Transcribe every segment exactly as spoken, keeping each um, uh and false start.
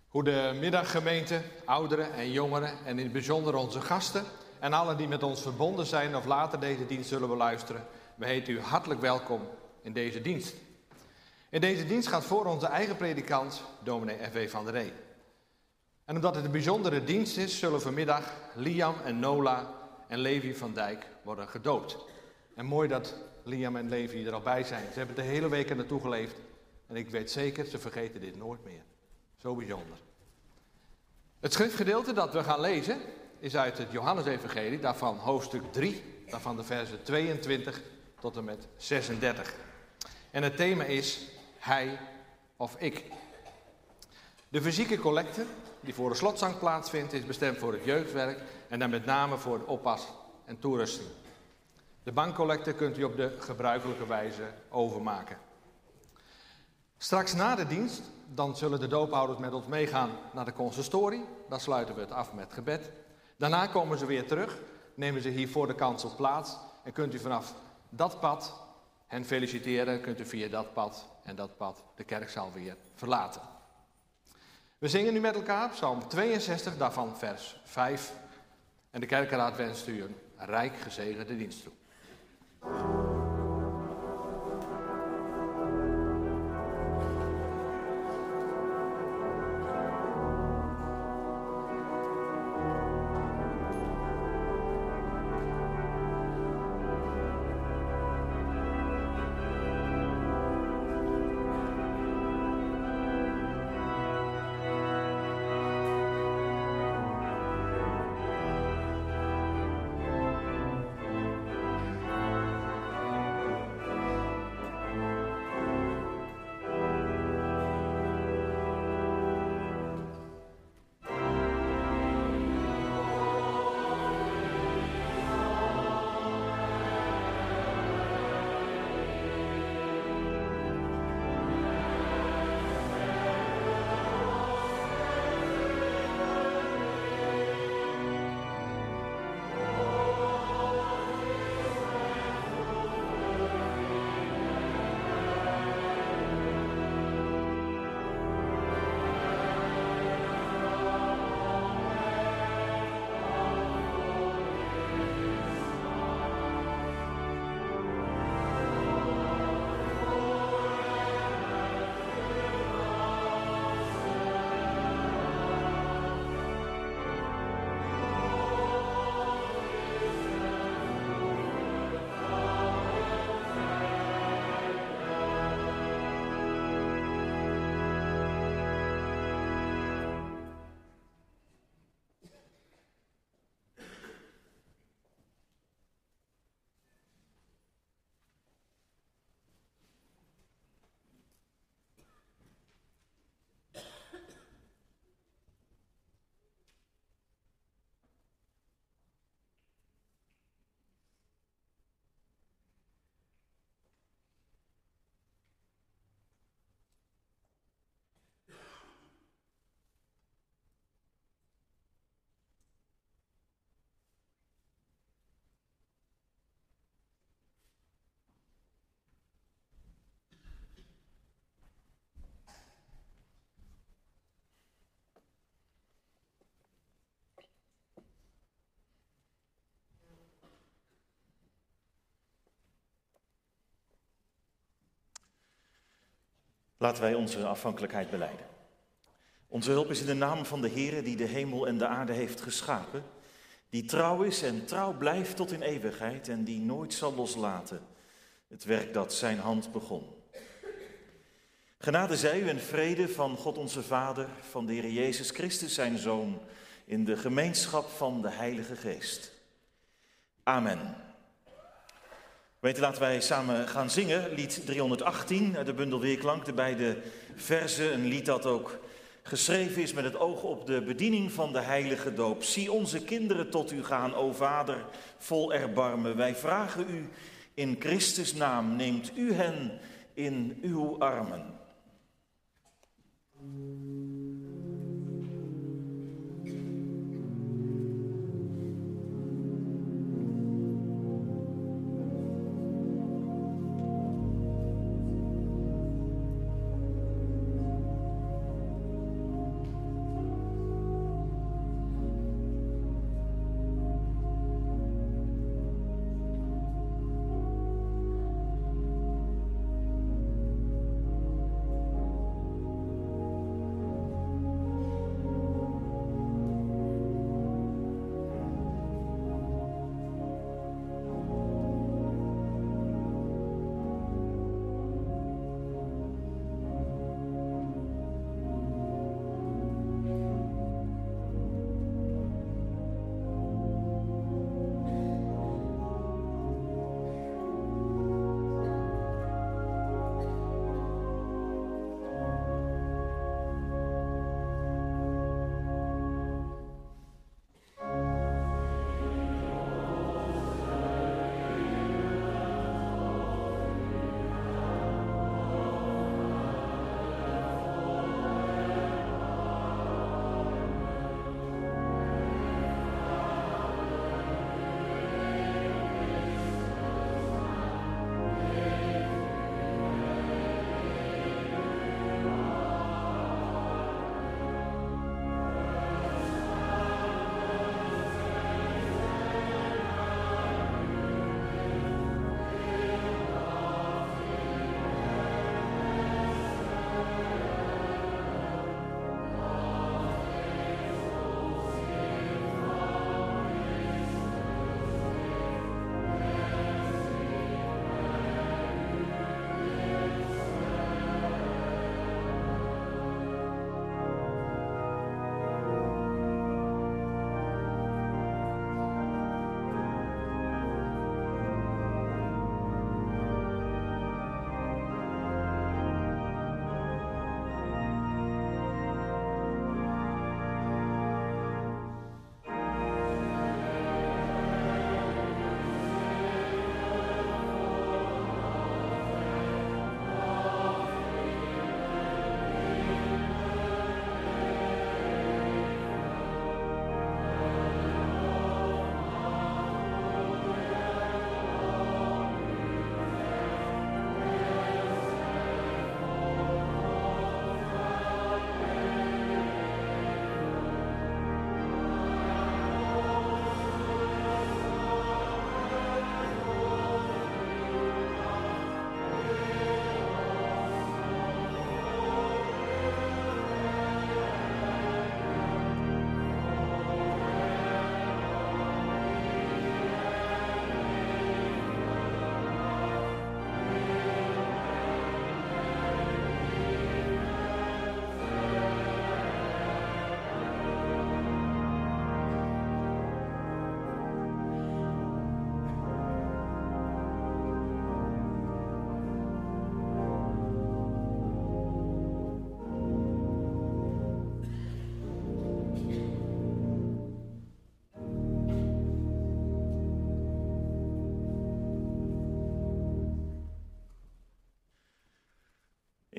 Goedemiddag gemeente, ouderen en jongeren en in het bijzonder onze gasten en allen die met ons verbonden zijn of later deze dienst zullen beluisteren. We heten u hartelijk welkom in deze dienst. In deze dienst gaat voor onze eigen predikant, dominee F W van der Ree. En omdat het een bijzondere dienst is, zullen vanmiddag Liam en Nola en Levi van Dijk worden gedoopt. En mooi dat Liam en Levi er al bij zijn. Ze hebben de hele week er naartoe geleefd en ik weet zeker, ze vergeten dit nooit meer. Zo bijzonder. Het schriftgedeelte dat we gaan lezen is uit het Johannesevangelie, daarvan hoofdstuk drie, daarvan de versen tweeëntwintig tot en met zesendertig. En het thema is hij of ik. De fysieke collecte die voor de slotzang plaatsvindt is bestemd voor het jeugdwerk en dan met name voor de oppas en toerusting. De bankcollecte kunt u op de gebruikelijke wijze overmaken. Straks na de dienst, dan zullen de doophouders met ons meegaan naar de consistorie. Dan sluiten we het af met gebed. Daarna komen ze weer terug, nemen ze hier voor de kansel plaats. En kunt u vanaf dat pad hen feliciteren, kunt u via dat pad en dat pad de kerkzaal weer verlaten. We zingen nu met elkaar Psalm tweeënzestig, daarvan vers vijf. En de kerkenraad wenst u een rijk gezegende dienst toe. Laten wij onze afhankelijkheid belijden. Onze hulp is in de naam van de Heere die de hemel en de aarde heeft geschapen, die trouw is en trouw blijft tot in eeuwigheid en die nooit zal loslaten het werk dat zijn hand begon. Genade zij u en vrede van God onze Vader, van de Heer Jezus Christus zijn Zoon, in de gemeenschap van de Heilige Geest. Amen. Weet, laten wij samen gaan zingen, lied driehonderdachttien, uit de bundel Weerklank, de beide verzen, een lied dat ook geschreven is met het oog op de bediening van de heilige doop. Zie onze kinderen tot u gaan, o Vader, vol erbarmen. Wij vragen u in Christus naam, neemt u hen in uw armen.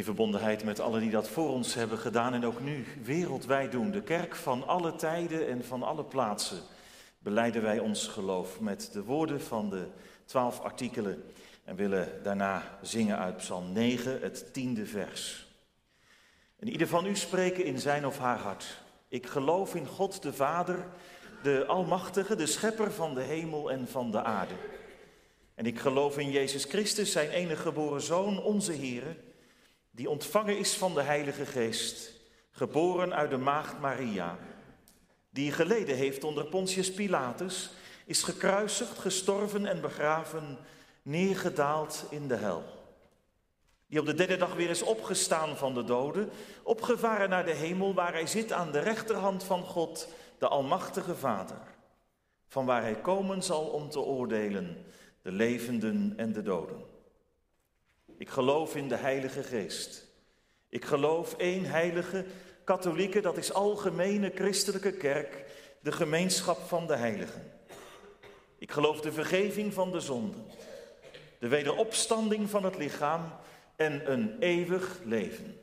In verbondenheid met allen die dat voor ons hebben gedaan en ook nu wereldwijd doen. De kerk van alle tijden en van alle plaatsen belijden wij ons geloof met de woorden van de twaalf artikelen. En willen daarna zingen uit Psalm negen, het tiende vers. En ieder van u spreken in zijn of haar hart. Ik geloof in God de Vader, de Almachtige, de Schepper van de hemel en van de aarde. En ik geloof in Jezus Christus, zijn enige geboren Zoon, onze Heere, die ontvangen is van de Heilige Geest, geboren uit de maagd Maria, die geleden heeft onder Pontius Pilatus, is gekruisigd, gestorven en begraven, neergedaald in de hel. Die op de derde dag weer is opgestaan van de doden, opgevaren naar de hemel, waar hij zit aan de rechterhand van God, de Almachtige Vader, van waar hij komen zal om te oordelen, de levenden en de doden. Ik geloof in de Heilige Geest. Ik geloof één heilige, katholieke, dat is algemene christelijke kerk, de gemeenschap van de heiligen. Ik geloof de vergeving van de zonden, de wederopstanding van het lichaam en een eeuwig leven.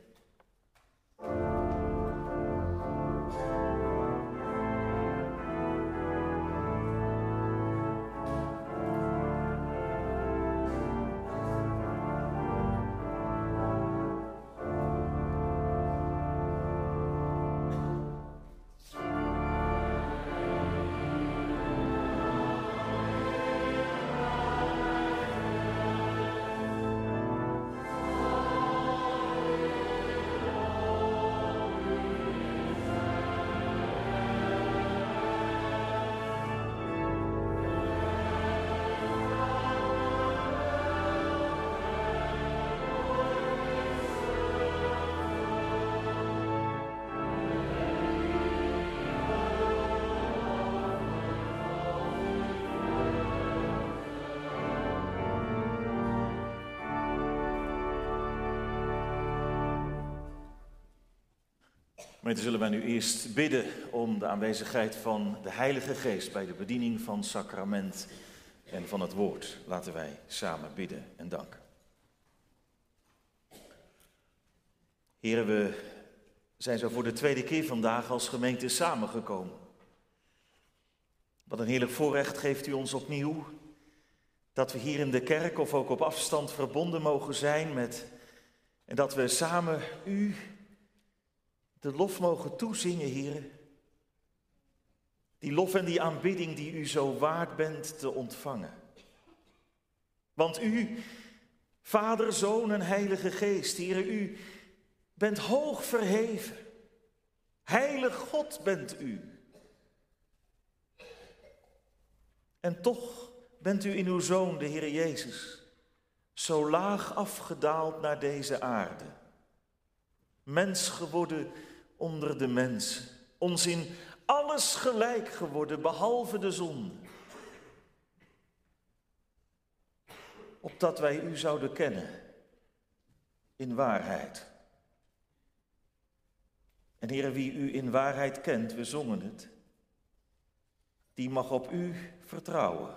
Gemeente, zullen wij nu eerst bidden om de aanwezigheid van de Heilige Geest bij de bediening van sacrament en van het woord. Laten wij samen bidden en danken. Heren, we zijn zo voor de tweede keer vandaag als gemeente samengekomen. Wat een heerlijk voorrecht geeft u ons opnieuw, dat we hier in de kerk of ook op afstand verbonden mogen zijn met, en dat we samen u de lof mogen toezingen, Heere. Die lof en die aanbidding die u zo waard bent te ontvangen. Want u, Vader, Zoon en Heilige Geest, Heere, u bent hoog verheven. Heilig God bent u. En toch bent u in uw Zoon, de Heere Jezus, zo laag afgedaald naar deze aarde. Mens geworden onder de mensen, ons in alles gelijk geworden, behalve de zonde. Opdat wij u zouden kennen in waarheid. En Heere, wie u in waarheid kent, we zongen het, die mag op u vertrouwen.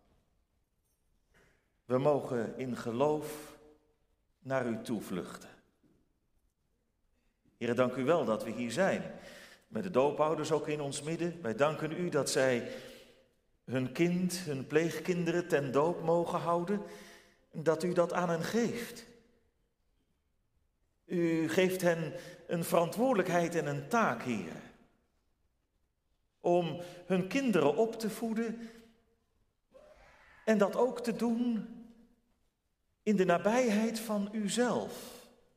We mogen in geloof naar u toevluchten. Heere, dank u wel dat we hier zijn, met de doopouders ook in ons midden. Wij danken u dat zij hun kind, hun pleegkinderen ten doop mogen houden, en dat u dat aan hen geeft. U geeft hen een verantwoordelijkheid en een taak, Heer, om hun kinderen op te voeden en dat ook te doen in de nabijheid van uzelf.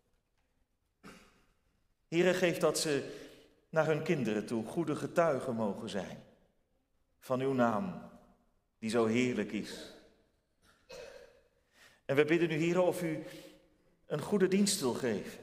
Heere, geef dat ze naar hun kinderen toe goede getuigen mogen zijn van uw naam, die zo heerlijk is. En we bidden u, Heere, of u een goede dienst wil geven.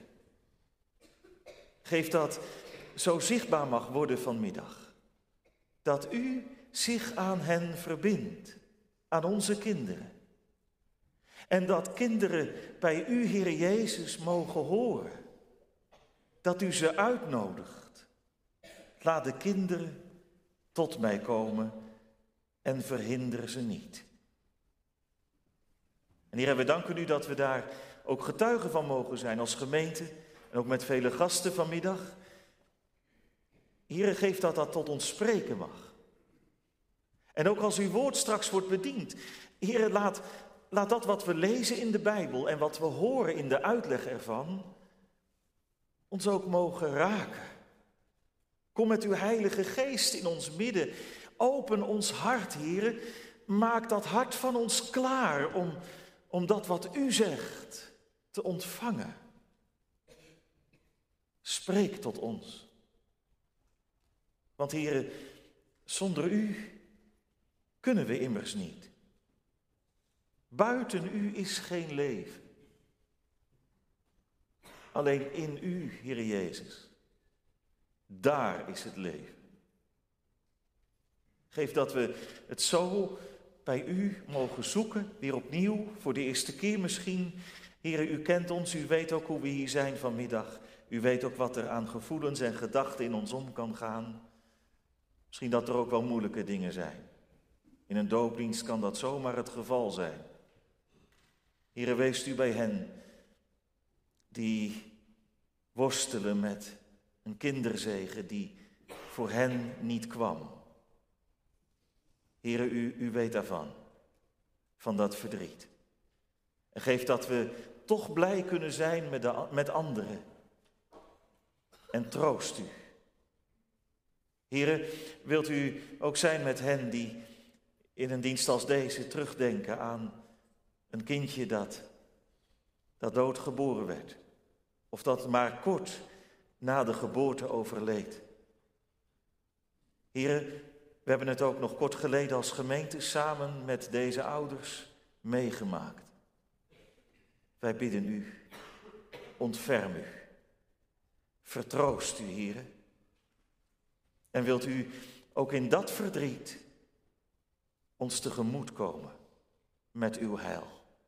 Geef dat zo zichtbaar mag worden vanmiddag. Dat u zich aan hen verbindt, aan onze kinderen. En dat kinderen bij u, Heere Jezus, mogen horen. Dat u ze uitnodigt. Laat de kinderen tot mij komen en verhinder ze niet. En Heer, we danken u dat we daar ook getuigen van mogen zijn als gemeente en ook met vele gasten vanmiddag. Heere, geef dat dat tot ons spreken mag. En ook als uw woord straks wordt bediend. Heere, laat, laat dat wat we lezen in de Bijbel en wat we horen in de uitleg ervan, ons ook mogen raken. Kom met uw Heilige Geest in ons midden. Open ons hart, Heere. Maak dat hart van ons klaar om, om dat wat u zegt te ontvangen. Spreek tot ons. Want Heere, zonder u kunnen we immers niet. Buiten u is geen leven. Alleen in u, Heere Jezus, daar is het leven. Geef dat we het zo bij u mogen zoeken, weer opnieuw, voor de eerste keer misschien. Heere, u kent ons, u weet ook hoe we hier zijn vanmiddag. U weet ook wat er aan gevoelens en gedachten in ons om kan gaan. Misschien dat er ook wel moeilijke dingen zijn. In een doopdienst kan dat zomaar het geval zijn. Heere, wees u bij hen die worstelen met een kinderzegen die voor hen niet kwam. Heere, u, u weet daarvan, van dat verdriet. En geef dat we toch blij kunnen zijn met, de, met anderen. En troost u. Heere, wilt u ook zijn met hen die in een dienst als deze terugdenken aan een kindje dat, dat doodgeboren werd. Of dat maar kort na de geboorte overleed. Heere, we hebben het ook nog kort geleden als gemeente samen met deze ouders meegemaakt. Wij bidden u, ontferm u, vertroost u, Heere. En wilt u ook in dat verdriet ons tegemoet komen met uw heil.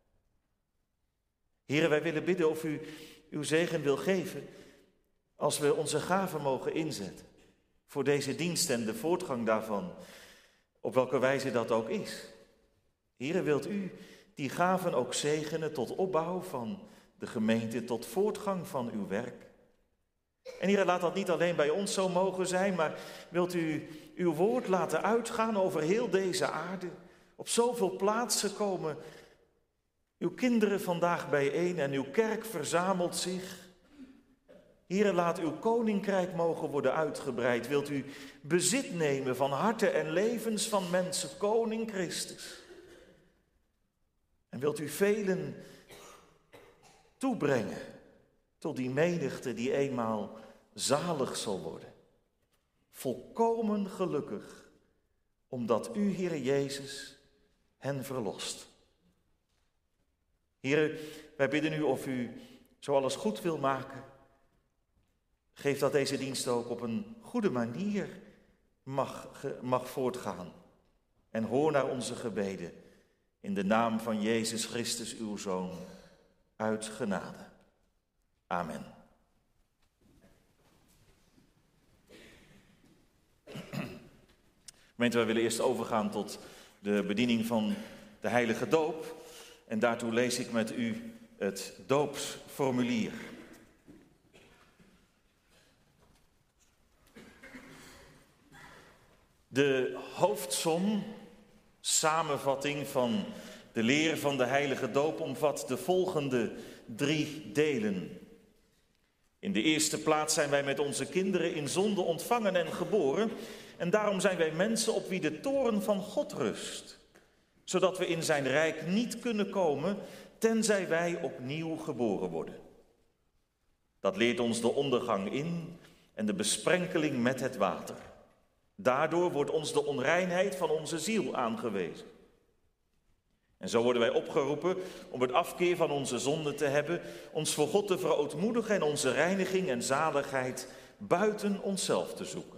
Heere, wij willen bidden of u uw zegen wil geven als we onze gaven mogen inzetten voor deze dienst en de voortgang daarvan, op welke wijze dat ook is. Heere, wilt u die gaven ook zegenen tot opbouw van de gemeente, tot voortgang van uw werk. En Heere, laat dat niet alleen bij ons zo mogen zijn, maar wilt u uw woord laten uitgaan over heel deze aarde. Op zoveel plaatsen komen uw kinderen vandaag bijeen en uw kerk verzamelt zich. Heere, laat uw koninkrijk mogen worden uitgebreid. Wilt u bezit nemen van harten en levens van mensen, koning Christus. En wilt u velen toebrengen tot die menigte die eenmaal zalig zal worden. Volkomen gelukkig, omdat u, Heere Jezus, hen verlost. Heere, wij bidden u of u zo alles goed wil maken. Geef dat deze dienst ook op een goede manier mag, mag voortgaan. En hoor naar onze gebeden in de naam van Jezus Christus, uw Zoon, uit genade. Amen. Gemeente, wij willen eerst overgaan tot de bediening van de heilige doop. En daartoe lees ik met u het doopsformulier. De hoofdsom, samenvatting van de leer van de heilige doop omvat de volgende drie delen. In de eerste plaats zijn wij met onze kinderen in zonde ontvangen en geboren. En daarom zijn wij mensen op wie de toorn van God rust. Zodat we in zijn rijk niet kunnen komen, tenzij wij opnieuw geboren worden. Dat leert ons de ondergang in en de besprenkeling met het water. Daardoor wordt ons de onreinheid van onze ziel aangewezen. En zo worden wij opgeroepen om het afkeer van onze zonde te hebben, ons voor God te verootmoedigen en onze reiniging en zaligheid buiten onszelf te zoeken.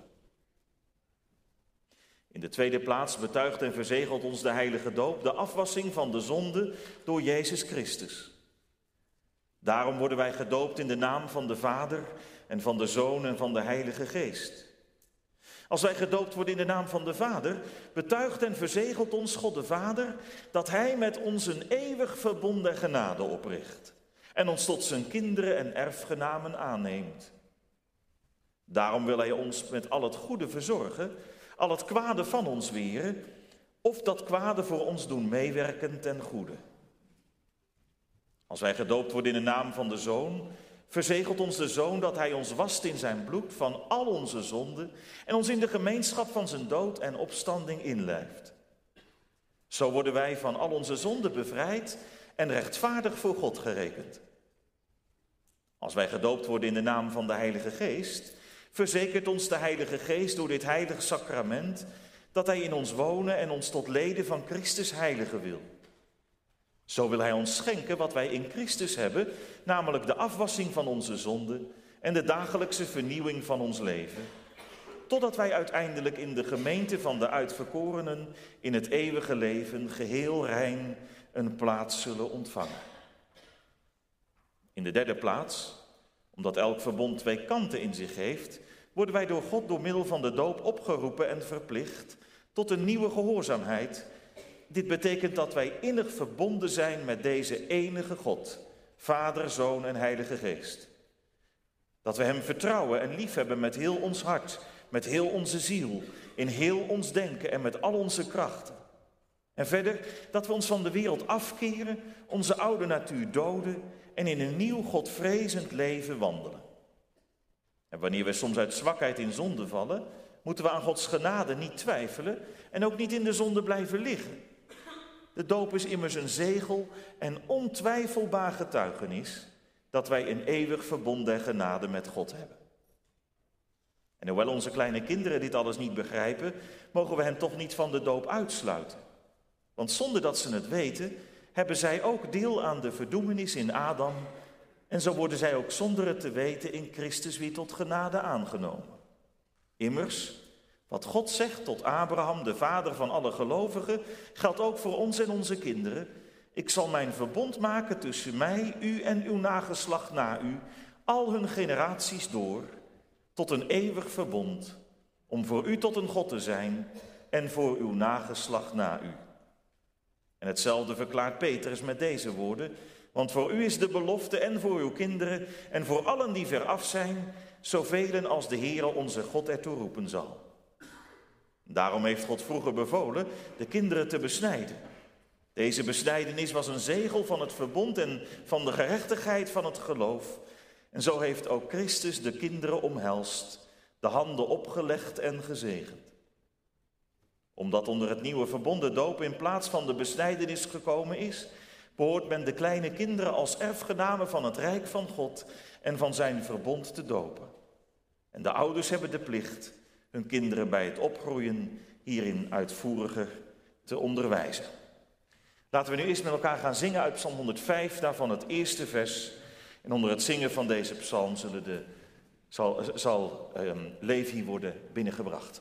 In de tweede plaats betuigt en verzegelt ons de heilige doop de afwassing van de zonde door Jezus Christus. Daarom worden wij gedoopt in de naam van de Vader en van de Zoon en van de Heilige Geest. Als wij gedoopt worden in de naam van de Vader, betuigt en verzegelt ons God de Vader dat Hij met ons een eeuwig verbond en genade opricht. en ons tot zijn kinderen en erfgenamen aanneemt. Daarom wil hij ons met al het goede verzorgen, al het kwade van ons weren, of dat kwade voor ons doen meewerken ten goede. Als wij gedoopt worden in de naam van de Zoon, verzegelt ons de Zoon dat hij ons wast in zijn bloed van al onze zonden en ons in de gemeenschap van zijn dood en opstanding inlijft. Zo worden wij van al onze zonden bevrijd en rechtvaardig voor God gerekend. Als wij gedoopt worden in de naam van de Heilige Geest, verzekert ons de Heilige Geest door dit heilige sacrament dat hij in ons wonen en ons tot leden van Christus heiligen wil. Zo wil hij ons schenken wat wij in Christus hebben, namelijk de afwassing van onze zonden en de dagelijkse vernieuwing van ons leven, totdat wij uiteindelijk in de gemeente van de uitverkorenen in het eeuwige leven geheel rein een plaats zullen ontvangen. In de derde plaats, omdat elk verbond twee kanten in zich heeft, worden wij door God door middel van de doop opgeroepen en verplicht tot een nieuwe gehoorzaamheid. Dit betekent dat wij innig verbonden zijn met deze enige God, Vader, Zoon en Heilige Geest. Dat we hem vertrouwen en liefhebben met heel ons hart, met heel onze ziel, in heel ons denken en met al onze krachten. En verder dat we ons van de wereld afkeren, onze oude natuur doden en in een nieuw Godvrezend leven wandelen. En wanneer we soms uit zwakheid in zonde vallen, moeten we aan Gods genade niet twijfelen en ook niet in de zonde blijven liggen. De doop is immers een zegel en ontwijfelbaar getuigenis dat wij een eeuwig verbond der genade met God hebben. En hoewel onze kleine kinderen dit alles niet begrijpen, mogen we hen toch niet van de doop uitsluiten. Want zonder dat ze het weten, hebben zij ook deel aan de verdoemenis in Adam en zo worden zij ook zonder het te weten in Christus weer tot genade aangenomen. Immers, wat God zegt tot Abraham, de vader van alle gelovigen, geldt ook voor ons en onze kinderen. Ik zal mijn verbond maken tussen mij, u en uw nageslacht na u, al hun generaties door, tot een eeuwig verbond, om voor u tot een God te zijn en voor uw nageslacht na u. En hetzelfde verklaart Petrus met deze woorden, want voor u is de belofte en voor uw kinderen en voor allen die veraf zijn, zoveel als de Heere onze God ertoe roepen zal. Daarom heeft God vroeger bevolen de kinderen te besnijden. Deze besnijdenis was een zegel van het verbond en van de gerechtigheid van het geloof. En zo heeft ook Christus de kinderen omhelst, de handen opgelegd en gezegend. Omdat onder het nieuwe verbond de doop in plaats van de besnijdenis gekomen is, behoort men de kleine kinderen als erfgenamen van het rijk van God en van zijn verbond te dopen. En de ouders hebben de plicht hun kinderen bij het opgroeien hierin uitvoeriger te onderwijzen. Laten we nu eerst met elkaar gaan zingen uit Psalm honderdvijf, daarvan het eerste vers. En onder het zingen van deze psalm zullen de, zal, zal um, Levi worden binnengebracht.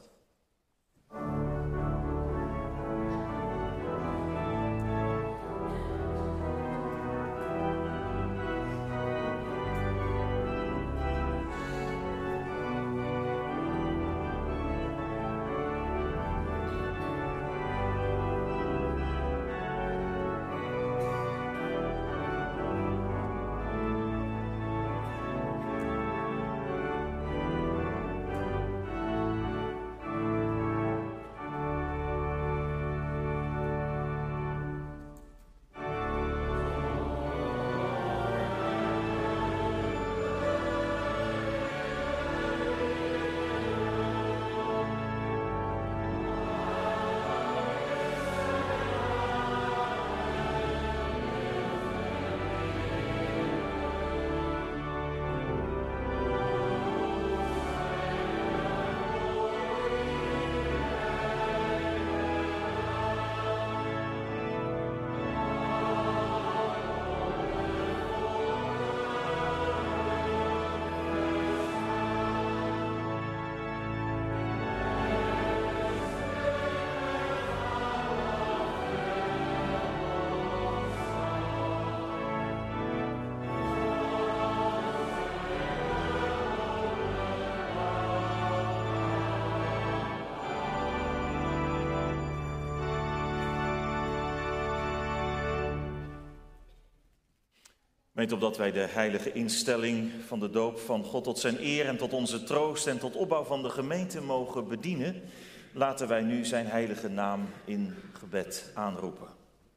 Weet opdat wij de heilige instelling van de doop van God tot zijn eer en tot onze troost en tot opbouw van de gemeente mogen bedienen, laten wij nu zijn heilige naam in gebed aanroepen.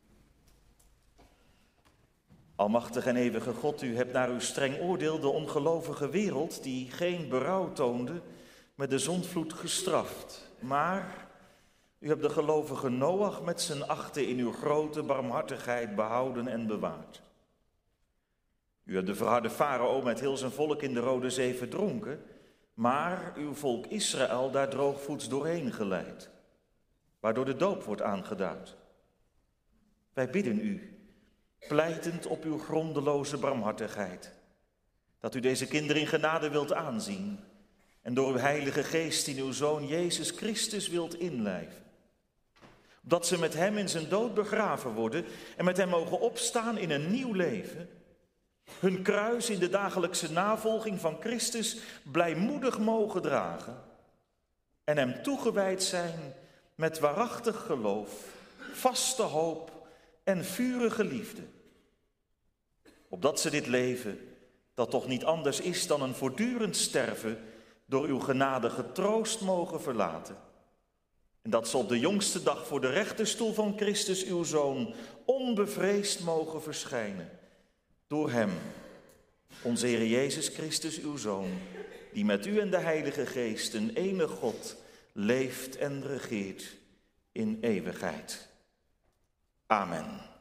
Almachtig en eeuwige God, u hebt naar uw streng oordeel de ongelovige wereld, die geen berouw toonde, met de zondvloed gestraft. Maar u hebt de gelovige Noach met z'n achten in uw grote barmhartigheid behouden en bewaard. U hebt de verharde Farao met heel zijn volk in de Rode Zee verdronken, maar uw volk Israël daar droogvoets doorheen geleid, waardoor de doop wordt aangeduid. Wij bidden u, pleitend op uw grondeloze barmhartigheid, dat u deze kinderen in genade wilt aanzien en door uw heilige geest in uw Zoon Jezus Christus wilt inlijven. Dat ze met hem in zijn dood begraven worden en met hem mogen opstaan in een nieuw leven, hun kruis in de dagelijkse navolging van Christus blijmoedig mogen dragen en hem toegewijd zijn met waarachtig geloof, vaste hoop en vurige liefde. Opdat ze dit leven, dat toch niet anders is dan een voortdurend sterven, door uw genade getroost mogen verlaten. En dat ze op de jongste dag voor de rechterstoel van Christus, uw Zoon, onbevreesd mogen verschijnen. Door hem, onze Heer Jezus Christus, uw Zoon, die met u en de Heilige Geest, een enige God, leeft en regeert in eeuwigheid. Amen.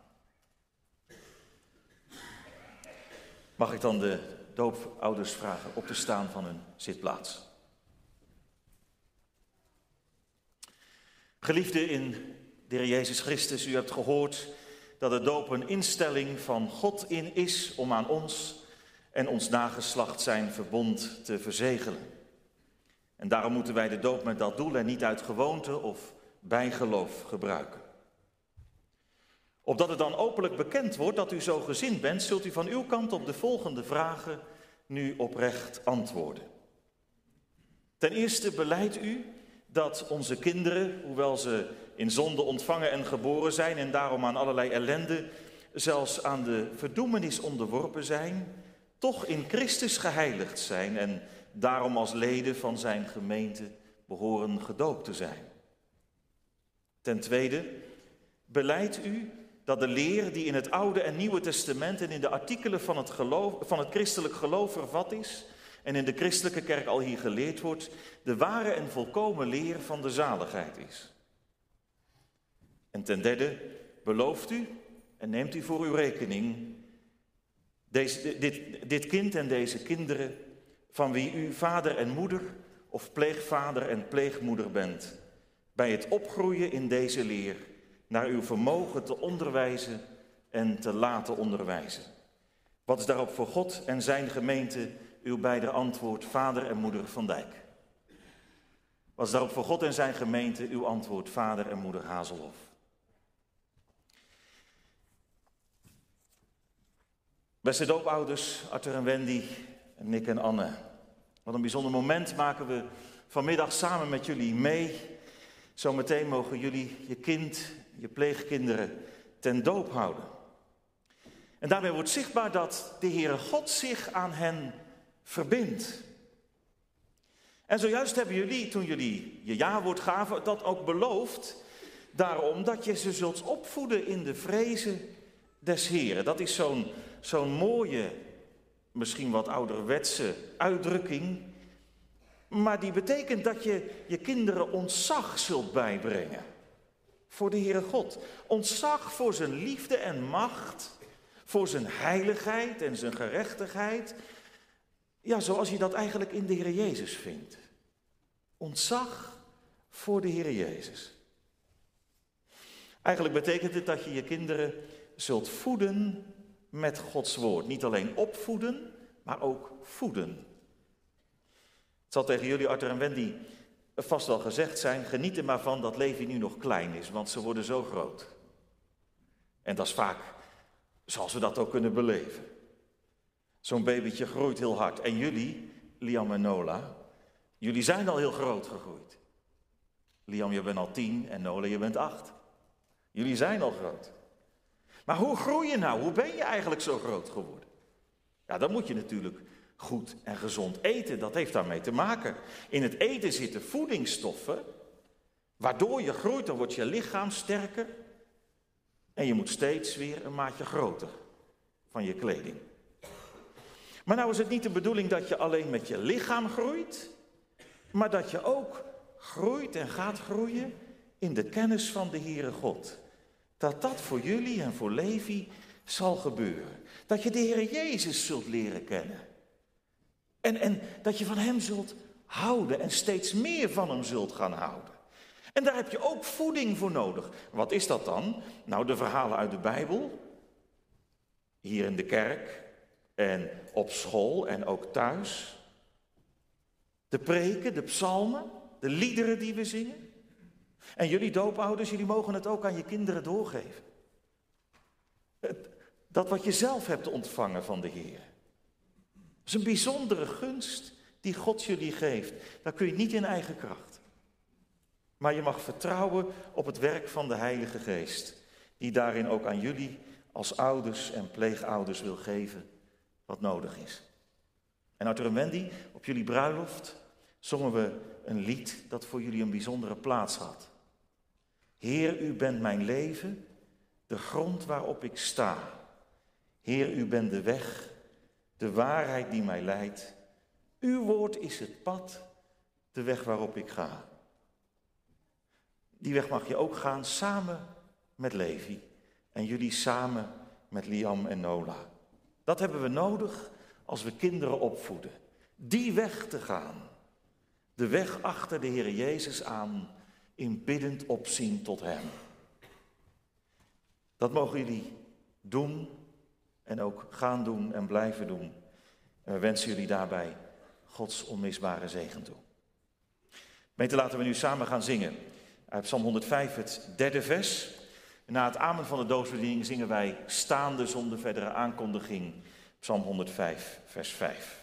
Mag ik dan de doopouders vragen op te staan van hun zitplaats. Geliefden in de Heer Jezus Christus, u hebt gehoord dat de doop een instelling van God in is om aan ons en ons nageslacht zijn verbond te verzegelen. En daarom moeten wij de doop met dat doel en niet uit gewoonte of bijgeloof gebruiken. Opdat het dan openlijk bekend wordt dat u zo gezind bent, zult u van uw kant op de volgende vragen nu oprecht antwoorden. Ten eerste belijdt u dat onze kinderen, hoewel ze in zonde ontvangen en geboren zijn en daarom aan allerlei ellende, zelfs aan de verdoemenis onderworpen zijn, toch in Christus geheiligd zijn en daarom als leden van zijn gemeente behoren gedoopt te zijn. Ten tweede belijdt u dat de leer die in het Oude en Nieuwe Testament en in de artikelen van het, geloof, van het christelijk geloof vervat is en in de christelijke kerk al hier geleerd wordt, de ware en volkomen leer van de zaligheid is. En ten derde belooft u en neemt u voor uw rekening deze, dit, dit kind en deze kinderen van wie u vader en moeder of pleegvader en pleegmoeder bent, bij het opgroeien in deze leer naar uw vermogen te onderwijzen en te laten onderwijzen. Wat is daarop voor God en zijn gemeente uw beider antwoord, vader en moeder Van Dijk? Wat is daarop voor God en zijn gemeente uw antwoord, vader en moeder Hazelhof? Beste doopouders, Arthur en Wendy, en Nick en Anne. Wat een bijzonder moment maken we vanmiddag samen met jullie mee. Zometeen mogen jullie je kind, je pleegkinderen ten doop houden. En daarmee wordt zichtbaar dat de Heere God zich aan hen verbindt. En zojuist hebben jullie, toen jullie je jawoord gaven, dat ook beloofd. Daarom dat je ze zult opvoeden in de vrezen des Heeren. Dat is zo'n zo'n mooie, misschien wat ouderwetse uitdrukking. Maar die betekent dat je je kinderen ontzag zult bijbrengen voor de Heere God. Ontzag voor zijn liefde en macht, voor zijn heiligheid en zijn gerechtigheid. Ja, zoals je dat eigenlijk in de Heer Jezus vindt. Ontzag voor de Heer Jezus. Eigenlijk betekent het dat je je kinderen zult voeden met Gods woord. Niet alleen opvoeden, maar ook voeden. Het zal tegen jullie, Arthur en Wendy, vast wel gezegd zijn, geniet er maar van dat Levi nu nog klein is, want ze worden zo groot. En dat is vaak zoals we dat ook kunnen beleven. Zo'n babytje groeit heel hard. En jullie, Liam en Nola, jullie zijn al heel groot gegroeid. Liam, je bent al tien en Nola, je bent acht. Jullie zijn al groot. Maar hoe groei je nou? Hoe ben je eigenlijk zo groot geworden? Ja, dan moet je natuurlijk goed en gezond eten. Dat heeft daarmee te maken. In het eten zitten voedingsstoffen, waardoor je groeit, dan wordt je lichaam sterker. En je moet steeds weer een maatje groter van je kleding. Maar nou is het niet de bedoeling dat je alleen met je lichaam groeit, maar dat je ook groeit en gaat groeien in de kennis van de Heere God. Dat dat voor jullie en voor Levi zal gebeuren. Dat je de Heere Jezus zult leren kennen. En, en dat je van hem zult houden en steeds meer van hem zult gaan houden. En daar heb je ook voeding voor nodig. Wat is dat dan? Nou, de verhalen uit de Bijbel. Hier in de kerk en op school en ook thuis. De preken, de psalmen, de liederen die we zingen. En jullie doopouders, jullie mogen het ook aan je kinderen doorgeven. Dat wat je zelf hebt ontvangen van de Heer. Dat is een bijzondere gunst die God jullie geeft. Dat kun je niet in eigen kracht. Maar je mag vertrouwen op het werk van de Heilige Geest. Die daarin ook aan jullie als ouders en pleegouders wil geven wat nodig is. En Arthur en Wendy, op jullie bruiloft zongen we een lied dat voor jullie een bijzondere plaats had. Heer, u bent mijn leven, de grond waarop ik sta. Heer, u bent de weg, de waarheid die mij leidt. Uw woord is het pad, de weg waarop ik ga. Die weg mag je ook gaan samen met Levi en jullie samen met Liam en Nola. Dat hebben we nodig als we kinderen opvoeden. Die weg te gaan. De weg achter de Heer Jezus aan, in biddend opzien tot hem. Dat mogen jullie doen en ook gaan doen en blijven doen. En we wensen jullie daarbij Gods onmisbare zegen toe. Gemeente, laten we nu samen gaan zingen. Uit Psalm honderdvijf, het derde vers. En na het amen van de doodsbediening zingen wij staande zonder verdere aankondiging. Psalm honderdvijf, vers vijf.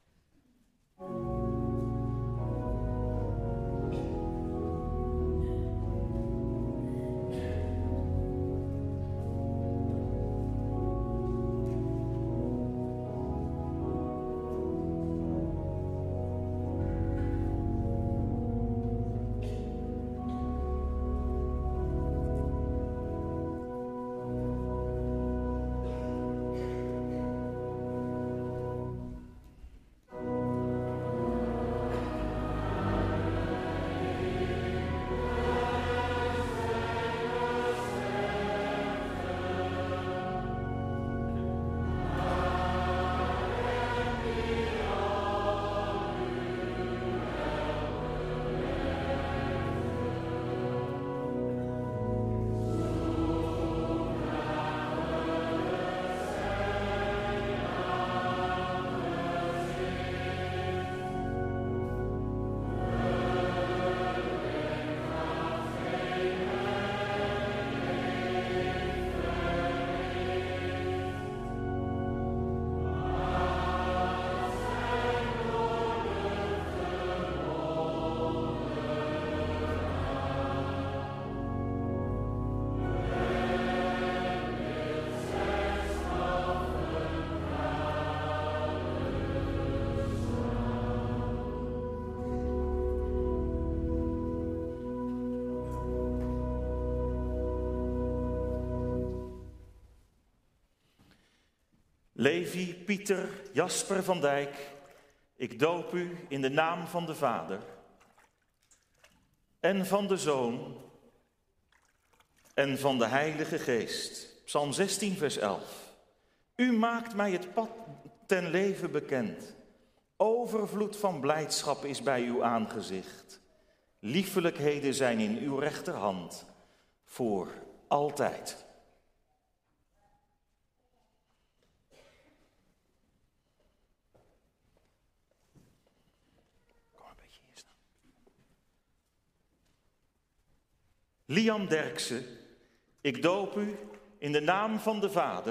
Levi, Pieter, Jasper van Dijk, ik doop u in de naam van de Vader en van de Zoon en van de Heilige Geest. Psalm zestien, vers elf. U maakt mij het pad ten leven bekend. Overvloed van blijdschap is bij uw aangezicht. Liefelijkheden zijn in uw rechterhand voor altijd. Liam Derksen, ik doop u in de naam van de Vader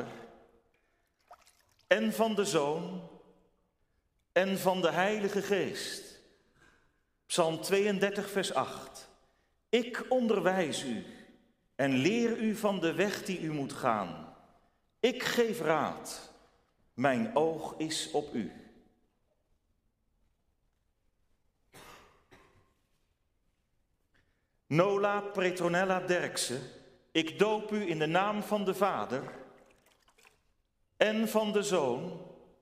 en van de Zoon en van de Heilige Geest. Psalm tweeëndertig, vers acht. Ik onderwijs u en leer u van de weg die u moet gaan. Ik geef raad. Mijn oog is op u. Nola Petronella Derksen, ik doop u in de naam van de Vader en van de Zoon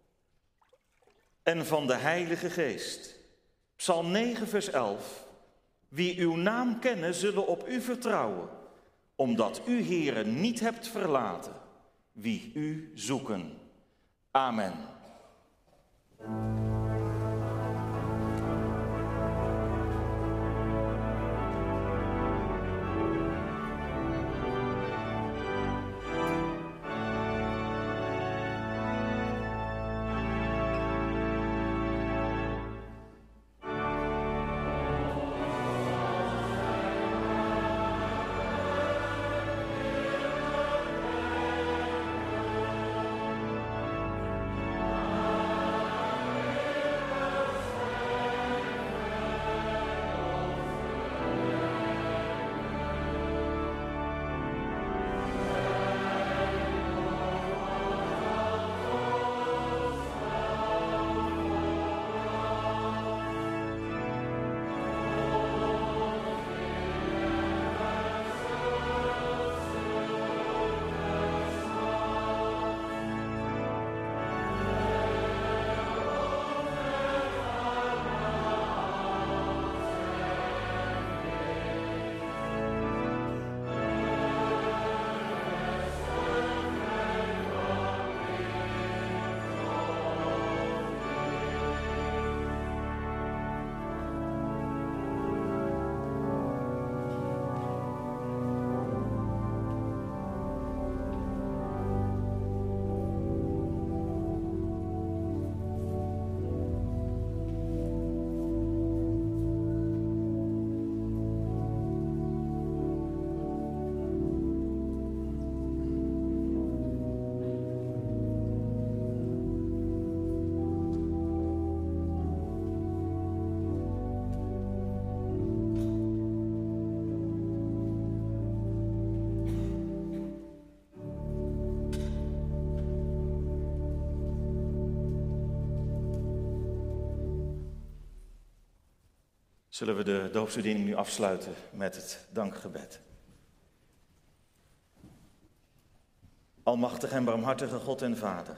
en van de Heilige Geest. Psalm negen, vers elf. Wie uw naam kennen, zullen op u vertrouwen, omdat u, Heere, niet hebt verlaten wie u zoeken. Amen. Zullen we de doopsbediening nu afsluiten met het dankgebed. Almachtige en barmhartige God en Vader,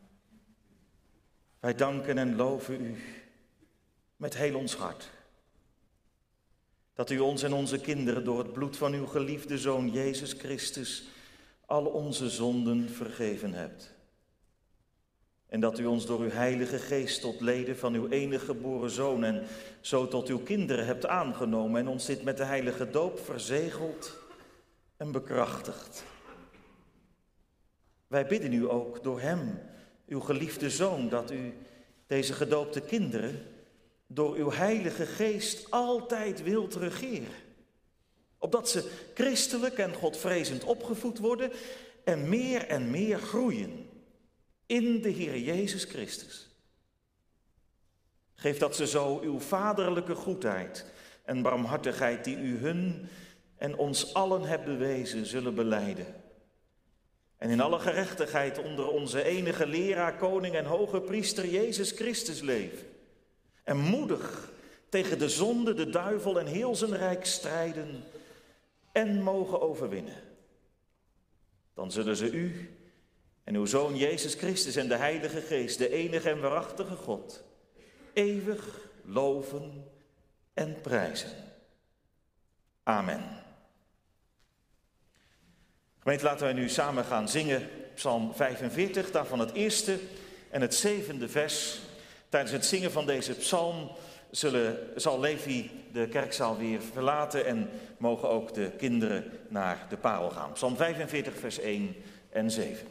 wij danken en loven u met heel ons hart. Dat u ons en onze kinderen door het bloed van uw geliefde Zoon Jezus Christus al onze zonden vergeven hebt. En dat u ons door uw Heilige Geest tot leden van uw enige geboren Zoon en zo tot uw kinderen hebt aangenomen en ons dit met de heilige doop verzegeld en bekrachtigt. Wij bidden u ook door hem, uw geliefde Zoon, dat u deze gedoopte kinderen door uw Heilige Geest altijd wilt regeren. Opdat ze christelijk en godvrezend opgevoed worden en meer en meer groeien in de Heer Jezus Christus. Geef dat ze zo uw vaderlijke goedheid en barmhartigheid die u hun en ons allen hebt bewezen zullen belijden. En in alle gerechtigheid onder onze enige leraar, koning en hoge priester Jezus Christus leven. En moedig tegen de zonde, de duivel en heel zijn rijk strijden en mogen overwinnen. Dan zullen ze u en uw Zoon Jezus Christus en de Heilige Geest, de enige en waarachtige God, eeuwig loven en prijzen. Amen. Gemeente, laten wij nu samen gaan zingen Psalm vijfenveertig, daarvan het eerste en het zevende vers. Tijdens het zingen van deze psalm zullen, zal Levi de kerkzaal weer verlaten en mogen ook de kinderen naar de parel gaan. Psalm vijfenveertig, vers één en zeven.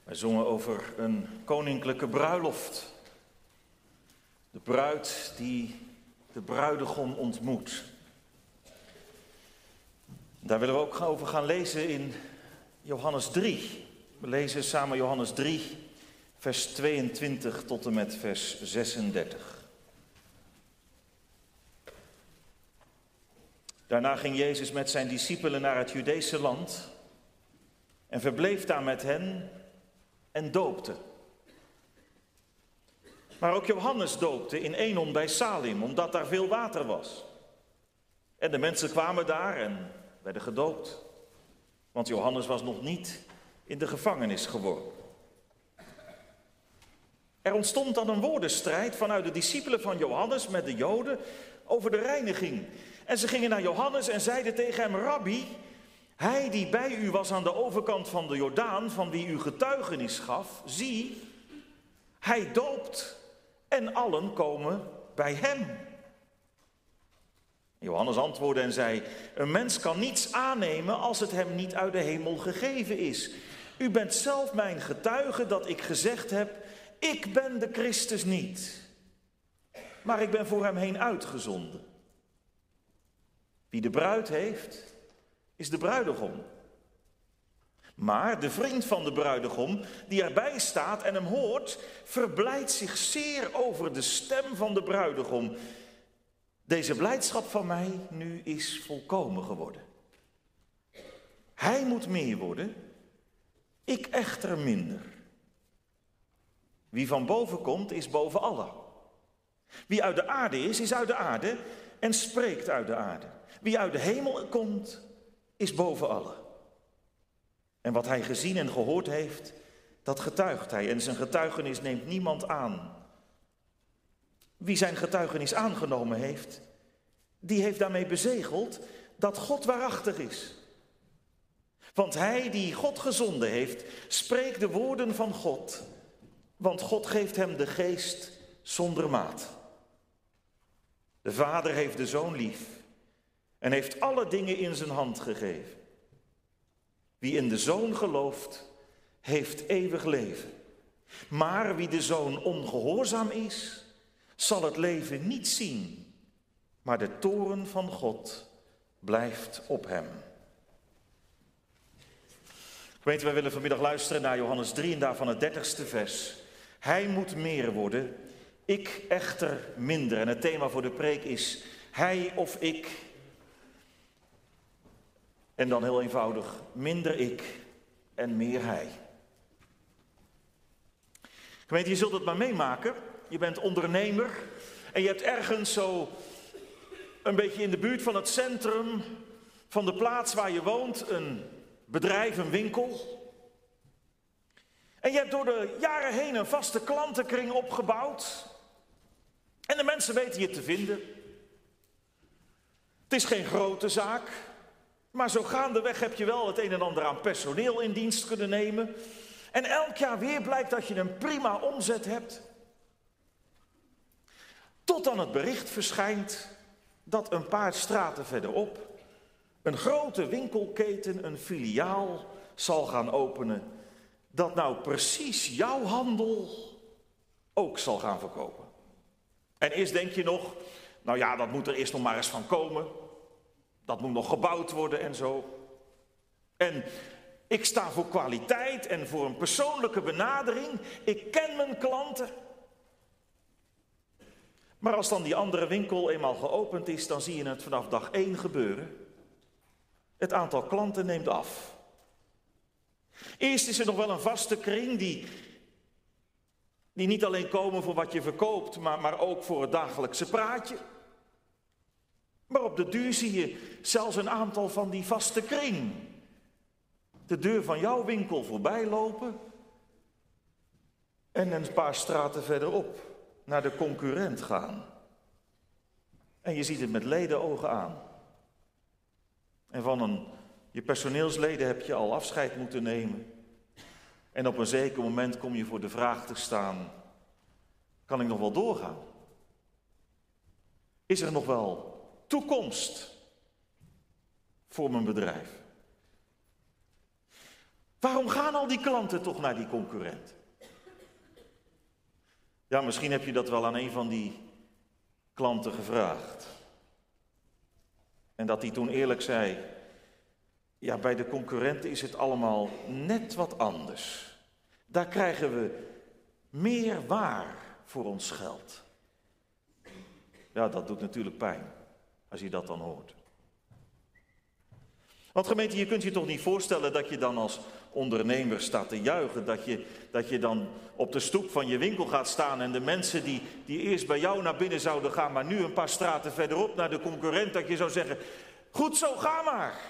Wij zongen over een koninklijke bruiloft. De bruid die de bruidegom ontmoet. Daar willen we ook over gaan lezen in Johannes drie. We lezen samen Johannes drie, vers tweeëntwintig tot en met vers zesendertig. Daarna ging Jezus met zijn discipelen naar het Judeese land en verbleef daar met hen en doopte. Maar ook Johannes doopte in Enon bij Salim, omdat daar veel water was. En de mensen kwamen daar en werden gedoopt, want Johannes was nog niet in de gevangenis geworpen. Er ontstond dan een woordenstrijd vanuit de discipelen van Johannes met de Joden over de reiniging. En ze gingen naar Johannes en zeiden tegen hem: Rabbi, hij die bij u was aan de overkant van de Jordaan, van wie u getuigenis gaf, zie, hij doopt en allen komen bij hem. Johannes antwoordde en zei: een mens kan niets aannemen als het hem niet uit de hemel gegeven is. U bent zelf mijn getuige dat ik gezegd heb: ik ben de Christus niet, maar ik ben voor hem heen uitgezonden. Wie de bruid heeft, is de bruidegom. Maar de vriend van de bruidegom, die erbij staat en hem hoort, verblijdt zich zeer over de stem van de bruidegom. Deze blijdschap van mij nu is volkomen geworden. Hij moet meer worden, ik echter minder. Wie van boven komt, is boven allen. Wie uit de aarde is, is uit de aarde en spreekt uit de aarde. Wie uit de hemel komt, is boven allen. En wat hij gezien en gehoord heeft, dat getuigt hij. En zijn getuigenis neemt niemand aan. Wie zijn getuigenis aangenomen heeft, die heeft daarmee bezegeld dat God waarachtig is. Want hij die God gezonden heeft, spreekt de woorden van God. Want God geeft hem de geest zonder maat. De Vader heeft de Zoon lief en heeft alle dingen in zijn hand gegeven. Wie in de Zoon gelooft, heeft eeuwig leven. Maar wie de Zoon ongehoorzaam is, zal het leven niet zien. Maar de toorn van God blijft op hem. Gemeente, wij willen vanmiddag luisteren naar Johannes drie en daarvan het dertigste vers. Hij moet meer worden, ik echter minder. En het thema voor de preek is hij of ik. En dan heel eenvoudig, minder ik en meer hij. Gemeente, je zult het maar meemaken. Je bent ondernemer en je hebt ergens zo een beetje in de buurt van het centrum van de plaats waar je woont een bedrijf, een winkel. En je hebt door de jaren heen een vaste klantenkring opgebouwd. En de mensen weten je te vinden. Het is geen grote zaak, maar zo gaandeweg heb je wel het een en ander aan personeel in dienst kunnen nemen. En elk jaar weer blijkt dat je een prima omzet hebt. Tot dan het bericht verschijnt dat een paar straten verderop een grote winkelketen een filiaal zal gaan openen, dat nou precies jouw handel ook zal gaan verkopen. En eerst denk je nog, nou ja, dat moet er eerst nog maar eens van komen. Dat moet nog gebouwd worden en zo. En ik sta voor kwaliteit en voor een persoonlijke benadering. Ik ken mijn klanten. Maar als dan die andere winkel eenmaal geopend is, dan zie je het vanaf dag één gebeuren. Het aantal klanten neemt af. Eerst is er nog wel een vaste kring die, die niet alleen komen voor wat je verkoopt, maar, maar ook voor het dagelijkse praatje. Maar op de duur zie je zelfs een aantal van die vaste kring de deur van jouw winkel voorbij lopen en een paar straten verderop naar de concurrent gaan. En je ziet het met ledenogen aan. En van een, je personeelsleden heb je al afscheid moeten nemen. En op een zeker moment kom je voor de vraag te staan: kan ik nog wel doorgaan? Is er nog wel toekomst voor mijn bedrijf? Waarom gaan al die klanten toch naar die concurrent? Ja, misschien heb je dat wel aan een van die klanten gevraagd. En dat die toen eerlijk zei, ja, bij de concurrenten is het allemaal net wat anders. Daar krijgen we meer waar voor ons geld. Ja, dat doet natuurlijk pijn, als je dat dan hoort. Want gemeente, je kunt je toch niet voorstellen dat je dan als ondernemer staat te juichen. Dat je, dat je dan op de stoep van je winkel gaat staan en de mensen die, die eerst bij jou naar binnen zouden gaan, maar nu een paar straten verderop naar de concurrent, dat je zou zeggen, goed zo, ga maar.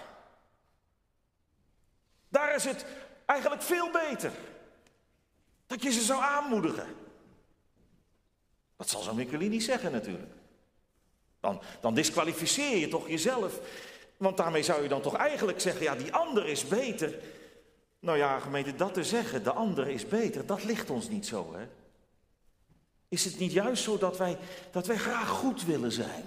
Daar is het eigenlijk veel beter. Dat je ze zou aanmoedigen. Dat zal zo'n winkelier niet zeggen natuurlijk. Dan, dan disqualificeer je toch jezelf. Want daarmee zou je dan toch eigenlijk zeggen, ja, die ander is beter. Nou ja, gemeente, dat te zeggen, de ander is beter, dat ligt ons niet zo, hè? Is het niet juist zo dat wij, dat wij graag goed willen zijn?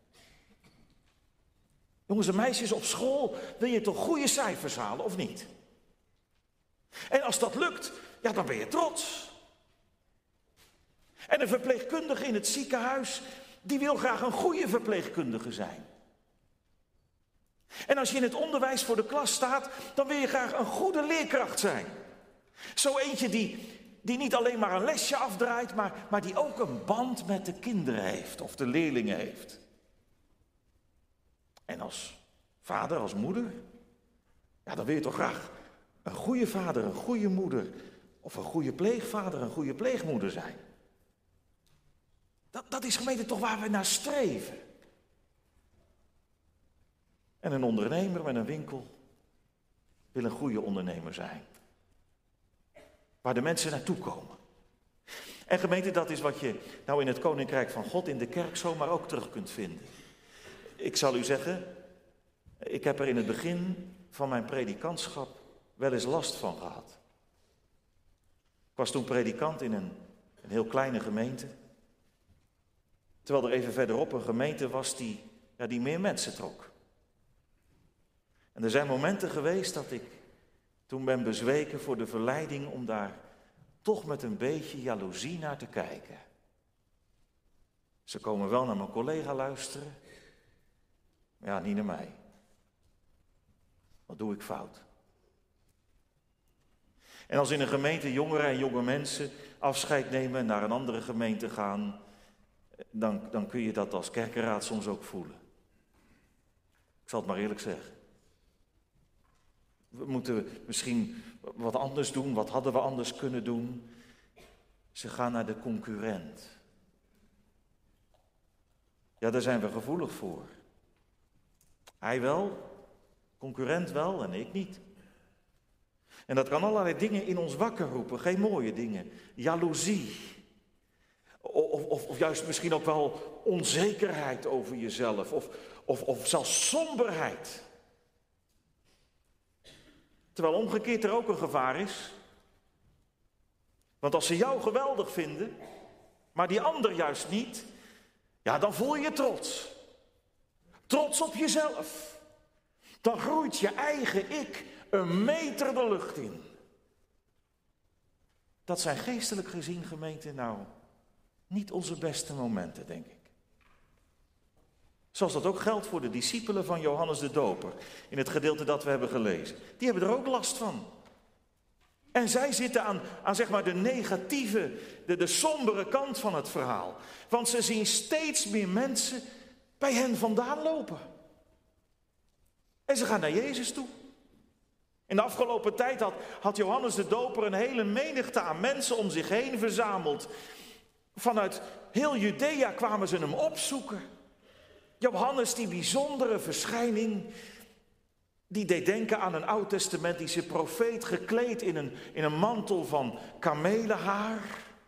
Jongens en meisjes, op school wil je toch goede cijfers halen, of niet? En als dat lukt, ja, dan ben je trots. En een verpleegkundige in het ziekenhuis, die wil graag een goede verpleegkundige zijn. En als je in het onderwijs voor de klas staat, dan wil je graag een goede leerkracht zijn. Zo eentje die, die niet alleen maar een lesje afdraait, maar, maar die ook een band met de kinderen heeft of de leerlingen heeft. En als vader, als moeder, ja, dan wil je toch graag een goede vader, een goede moeder of een goede pleegvader, een goede pleegmoeder zijn. Dat, dat is gemeente toch waar we naar streven. En een ondernemer met een winkel wil een goede ondernemer zijn. Waar de mensen naartoe komen. En gemeente, dat is wat je nou in het Koninkrijk van God, in de kerk zomaar ook terug kunt vinden. Ik zal u zeggen, ik heb er in het begin van mijn predikantschap wel eens last van gehad. Ik was toen predikant in een, een heel kleine gemeente. Terwijl er even verderop een gemeente was die, ja, die meer mensen trok. En er zijn momenten geweest dat ik toen ben bezweken voor de verleiding om daar toch met een beetje jaloezie naar te kijken. Ze komen wel naar mijn collega luisteren, maar ja, niet naar mij. Wat doe ik fout? En als in een gemeente jongeren en jonge mensen afscheid nemen en naar een andere gemeente gaan, dan, dan kun je dat als kerkenraad soms ook voelen. Ik zal het maar eerlijk zeggen. We moeten misschien wat anders doen, wat hadden we anders kunnen doen? Ze gaan naar de concurrent. Ja, daar zijn we gevoelig voor. Hij wel, concurrent wel en ik niet. En dat kan allerlei dingen in ons wakker roepen, geen mooie dingen. Jaloezie. Of, of, of juist misschien ook wel onzekerheid over jezelf. Of, of, of zelfs somberheid. Terwijl omgekeerd er ook een gevaar is. Want als ze jou geweldig vinden, maar die ander juist niet, ja, dan voel je je trots. Trots op jezelf. Dan groeit je eigen ik een meter de lucht in. Dat zijn geestelijk gezien, gemeente, nou, niet onze beste momenten, denk ik. Zoals dat ook geldt voor de discipelen van Johannes de Doper, in het gedeelte dat we hebben gelezen. Die hebben er ook last van. En zij zitten aan, aan zeg maar de negatieve, de, de sombere kant van het verhaal. Want ze zien steeds meer mensen bij hen vandaan lopen. En ze gaan naar Jezus toe. In de afgelopen tijd had, had Johannes de Doper een hele menigte aan mensen om zich heen verzameld. Vanuit heel Judea kwamen ze hem opzoeken. Johannes, die bijzondere verschijning, die deed denken aan een oud-testamentische profeet, gekleed in een, in een mantel van kamelenhaar.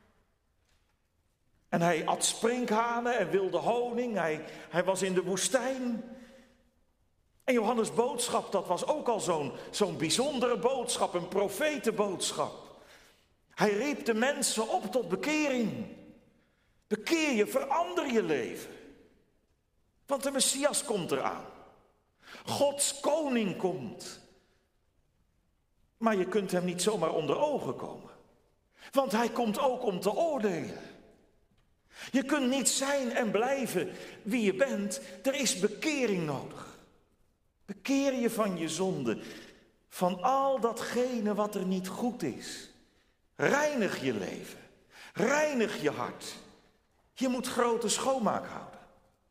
En hij at sprinkhanen en wilde honing, hij, hij was in de woestijn. En Johannes' boodschap, dat was ook al zo'n, zo'n bijzondere boodschap, een profetenboodschap. Hij riep de mensen op tot bekering. Bekeer je, verander je leven. Want de Messias komt eraan. Gods koning komt. Maar je kunt hem niet zomaar onder ogen komen. Want hij komt ook om te oordelen. Je kunt niet zijn en blijven wie je bent. Er is bekering nodig. Bekeer je van je zonde. Van al datgene wat er niet goed is. Reinig je leven. Reinig je hart. Je moet grote schoonmaak houden.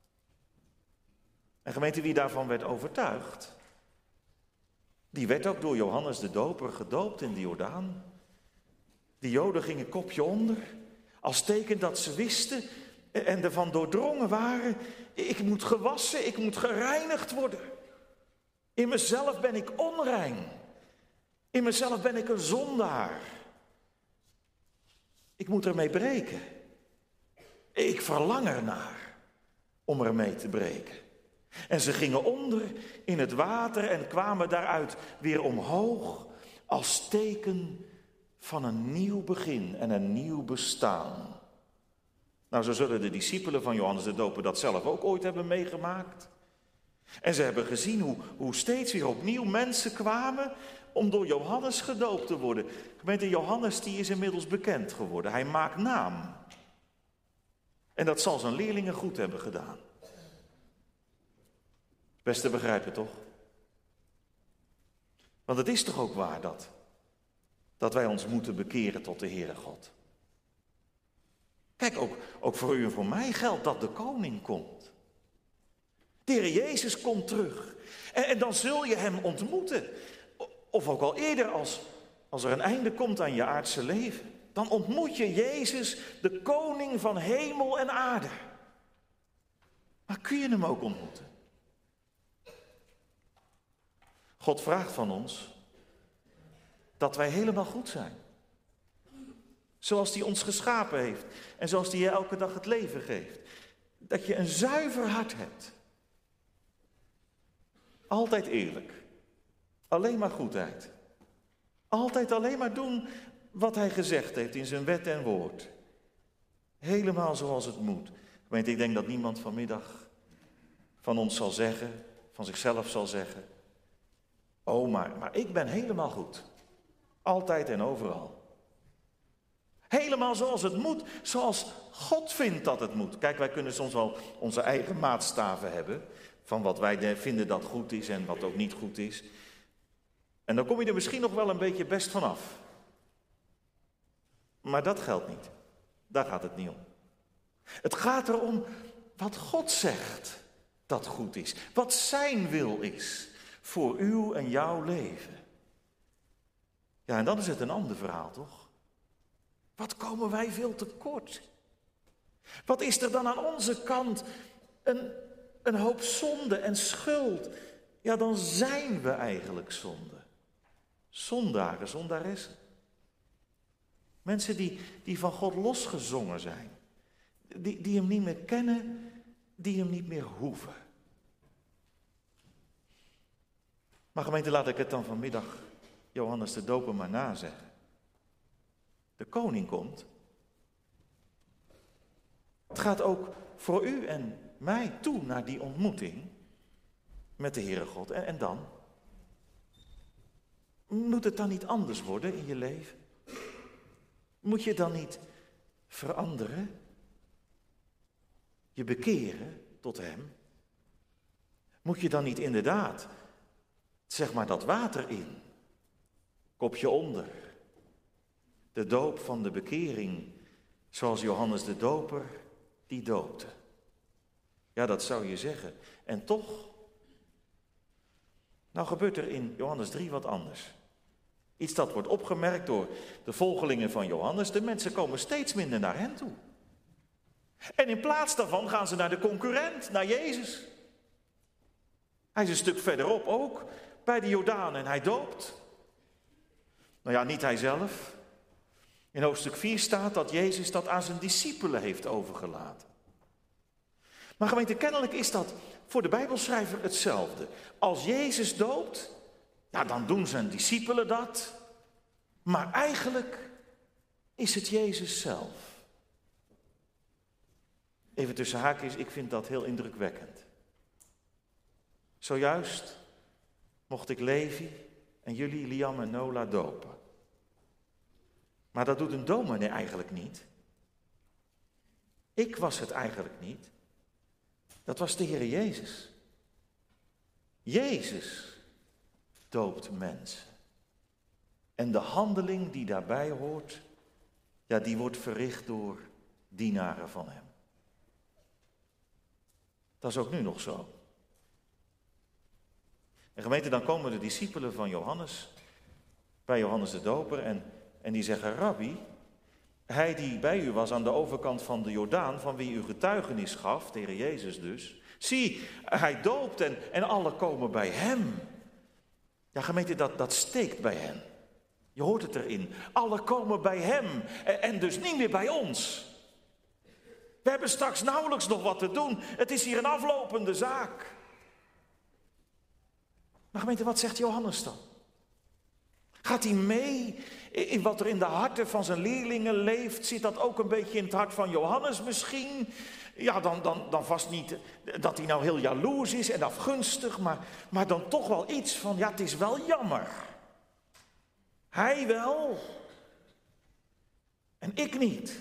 En gemeente, wie daarvan werd overtuigd, die werd ook door Johannes de Doper gedoopt in de Jordaan. Die Joden gingen kopje onder, als teken dat ze wisten en ervan doordrongen waren, ik moet gewassen, ik moet gereinigd worden. In mezelf ben ik onrein. In mezelf ben ik een zondaar. Ik moet ermee breken. Ik verlang ernaar om ermee te breken. En ze gingen onder in het water en kwamen daaruit weer omhoog als teken van een nieuw begin en een nieuw bestaan. Nou, zo zullen de discipelen van Johannes de Doper dat zelf ook ooit hebben meegemaakt. En ze hebben gezien hoe, hoe steeds weer opnieuw mensen kwamen om door Johannes gedoopt te worden. Gemeente, Johannes die is inmiddels bekend geworden. Hij maakt naam. En dat zal zijn leerlingen goed hebben gedaan. Best te begrijpen, toch? Want het is toch ook waar dat, dat wij ons moeten bekeren tot de Heere God. Kijk, ook, ook voor u en voor mij geldt dat de koning komt. De Heer Jezus komt terug. En, en dan zul je hem ontmoeten. Of ook al eerder als, als er een einde komt aan je aardse leven. Dan ontmoet je Jezus, de koning van hemel en aarde. Maar kun je hem ook ontmoeten? God vraagt van ons dat wij helemaal goed zijn. Zoals hij ons geschapen heeft en zoals hij je elke dag het leven geeft. Dat je een zuiver hart hebt. Altijd eerlijk. Alleen maar goedheid. Altijd alleen maar doen wat hij gezegd heeft in zijn wet en woord. Helemaal zoals het moet. Gemeente, ik denk dat niemand vanmiddag van ons zal zeggen, van zichzelf zal zeggen, oh, maar, maar ik ben helemaal goed. Altijd en overal. Helemaal zoals het moet, zoals God vindt dat het moet. Kijk, wij kunnen soms wel onze eigen maatstaven hebben, van wat wij vinden dat goed is en wat ook niet goed is. En dan kom je er misschien nog wel een beetje best vanaf. Maar dat geldt niet. Daar gaat het niet om. Het gaat erom wat God zegt dat goed is. Wat zijn wil is voor uw en jouw leven. Ja, en dan is het een ander verhaal, toch? Wat komen wij veel tekort? Wat is er dan aan onze kant een, een hoop zonde en schuld? Ja, dan zijn we eigenlijk zonde. Zondaren, zondaressen. Mensen die, die van God losgezongen zijn. Die, die hem niet meer kennen, die hem niet meer hoeven. Maar gemeente, laat ik het dan vanmiddag Johannes de Doper maar nazeggen. De koning komt. Het gaat ook voor u en mij toe naar die ontmoeting met de Heere God. En, en dan? Moet het dan niet anders worden in je leven? Moet je dan niet veranderen? Je bekeren tot hem? Moet je dan niet inderdaad, zeg maar, dat water in? Kopje onder. De doop van de bekering, zoals Johannes de Doper die doopte. Ja, dat zou je zeggen. En toch, nou gebeurt er in Johannes drie wat anders. Iets dat wordt opgemerkt door de volgelingen van Johannes. De mensen komen steeds minder naar hen toe. En in plaats daarvan gaan ze naar de concurrent, naar Jezus. Hij is een stuk verderop ook, bij de Jordaan, en hij doopt. Nou ja, niet hij zelf. In hoofdstuk vier staat dat Jezus dat aan zijn discipelen heeft overgelaten. Maar gemeente, kennelijk is dat voor de Bijbelschrijver hetzelfde. Als Jezus doopt, ja, dan doen zijn discipelen dat. Maar eigenlijk is het Jezus zelf. Even tussen haakjes, ik vind dat heel indrukwekkend. Zojuist mocht ik Levi en jullie, Liam en Nola, dopen. Maar dat doet een dominee eigenlijk niet. Ik was het eigenlijk niet. Dat was de Heer Jezus. Jezus doopt mensen. En de handeling die daarbij hoort, ja, die wordt verricht door dienaren van hem. Dat is ook nu nog zo. En gemeente, dan komen de discipelen van Johannes bij Johannes de Doper en, en die zeggen, Rabbi, hij die bij u was aan de overkant van de Jordaan, van wie u getuigenis gaf, de Heer Jezus dus, zie, hij doopt en, en alle komen bij hem. Ja, gemeente, dat, dat steekt bij hen. Je hoort het erin. Alle komen bij hem en, en dus niet meer bij ons. We hebben straks nauwelijks nog wat te doen. Het is hier een aflopende zaak. Maar gemeente, wat zegt Johannes dan? Gaat hij mee in wat er in de harten van zijn leerlingen leeft? Zit dat ook een beetje in het hart van Johannes misschien? Ja, dan, dan, dan vast niet dat hij nou heel jaloers is en afgunstig, maar, maar dan toch wel iets van, ja, het is wel jammer. Hij wel en ik niet.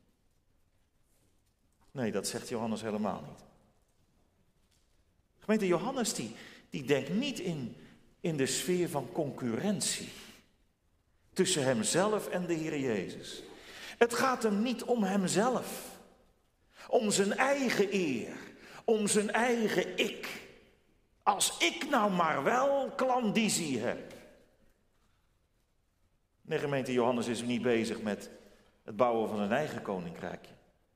Nee, dat zegt Johannes helemaal niet. Gemeente, Johannes die, die denkt niet in, in de sfeer van concurrentie tussen hemzelf en de Heer Jezus. Het gaat hem niet om hemzelf, om zijn eigen eer, om zijn eigen ik. Als ik nou maar wel klandizie heb. Nee, gemeente, Johannes is niet bezig met het bouwen van een eigen koninkrijkje.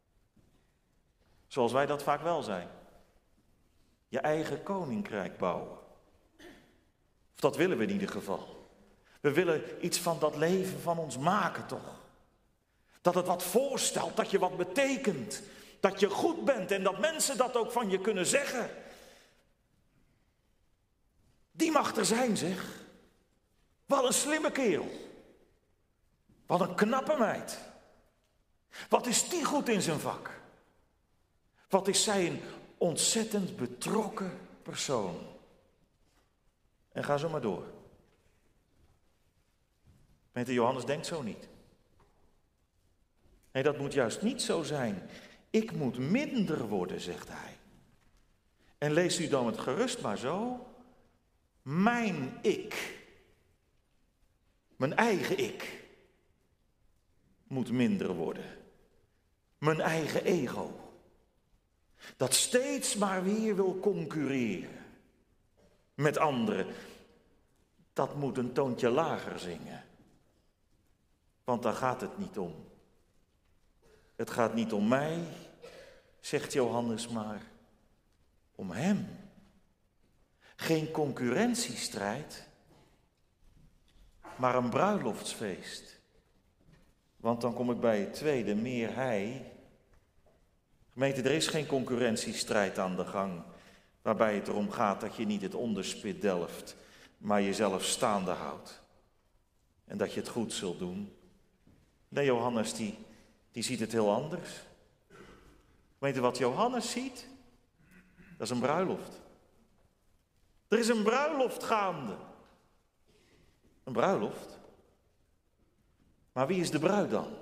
Zoals wij dat vaak wel zijn. Je eigen koninkrijk bouwen. Of dat willen we in ieder geval. We willen iets van dat leven van ons maken toch. Dat het wat voorstelt, dat je wat betekent. Dat je goed bent en dat mensen dat ook van je kunnen zeggen. Die mag er zijn, zeg. Wat een slimme kerel. Wat een knappe meid. Wat is die goed in zijn vak. Wat is zij een ontzettend betrokken persoon. En ga zo maar door. Meneer Johannes denkt zo niet. Nee, dat moet juist niet zo zijn. Ik moet minder worden, zegt hij. En leest u dan het gerust maar zo. Mijn ik. Mijn eigen ik. Moet minder worden. Mijn eigen ego. Dat steeds maar weer wil concurreren. Met anderen. Dat moet een toontje lager zingen. Want daar gaat het niet om. Het gaat niet om mij, zegt Johannes, maar om hem. Geen concurrentiestrijd, maar een bruiloftsfeest. Want dan kom ik bij het tweede, meer hij. Gemeente, er is geen concurrentiestrijd aan de gang, waarbij het erom gaat dat je niet het onderspit delft, maar jezelf staande houdt. En dat je het goed zult doen. Nee, Johannes die, die ziet het heel anders. Weet je wat Johannes ziet? Dat is een bruiloft. Er is een bruiloft gaande. Een bruiloft? Maar wie is de bruid dan?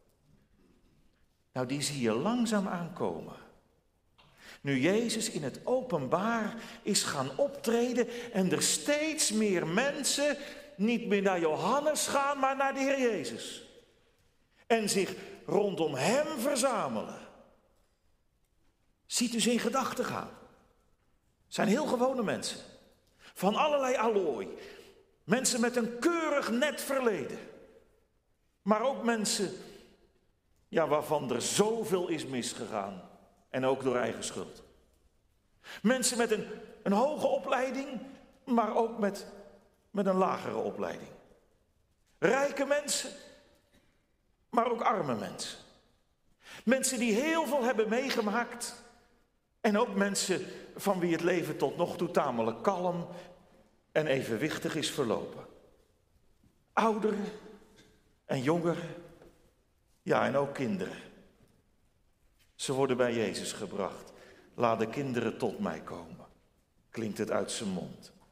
Nou, die zie je langzaam aankomen. Nu Jezus in het openbaar is gaan optreden en er steeds meer mensen niet meer naar Johannes gaan, maar naar de Heer Jezus. En zich rondom hem verzamelen. Ziet u ze in gedachten gaan. Het zijn heel gewone mensen. Van allerlei allooi. Mensen met een keurig net verleden. Maar ook mensen, ja, waarvan er zoveel is misgegaan. En ook door eigen schuld. Mensen met een, een hoge opleiding, maar ook met, met een lagere opleiding. Rijke mensen, maar ook arme mensen. Mensen die heel veel hebben meegemaakt. En ook mensen van wie het leven tot nog toe tamelijk kalm en evenwichtig is verlopen. Ouderen en jongeren, ja, en ook kinderen. Ze worden bij Jezus gebracht. Laat de kinderen tot mij komen, klinkt het uit zijn mond.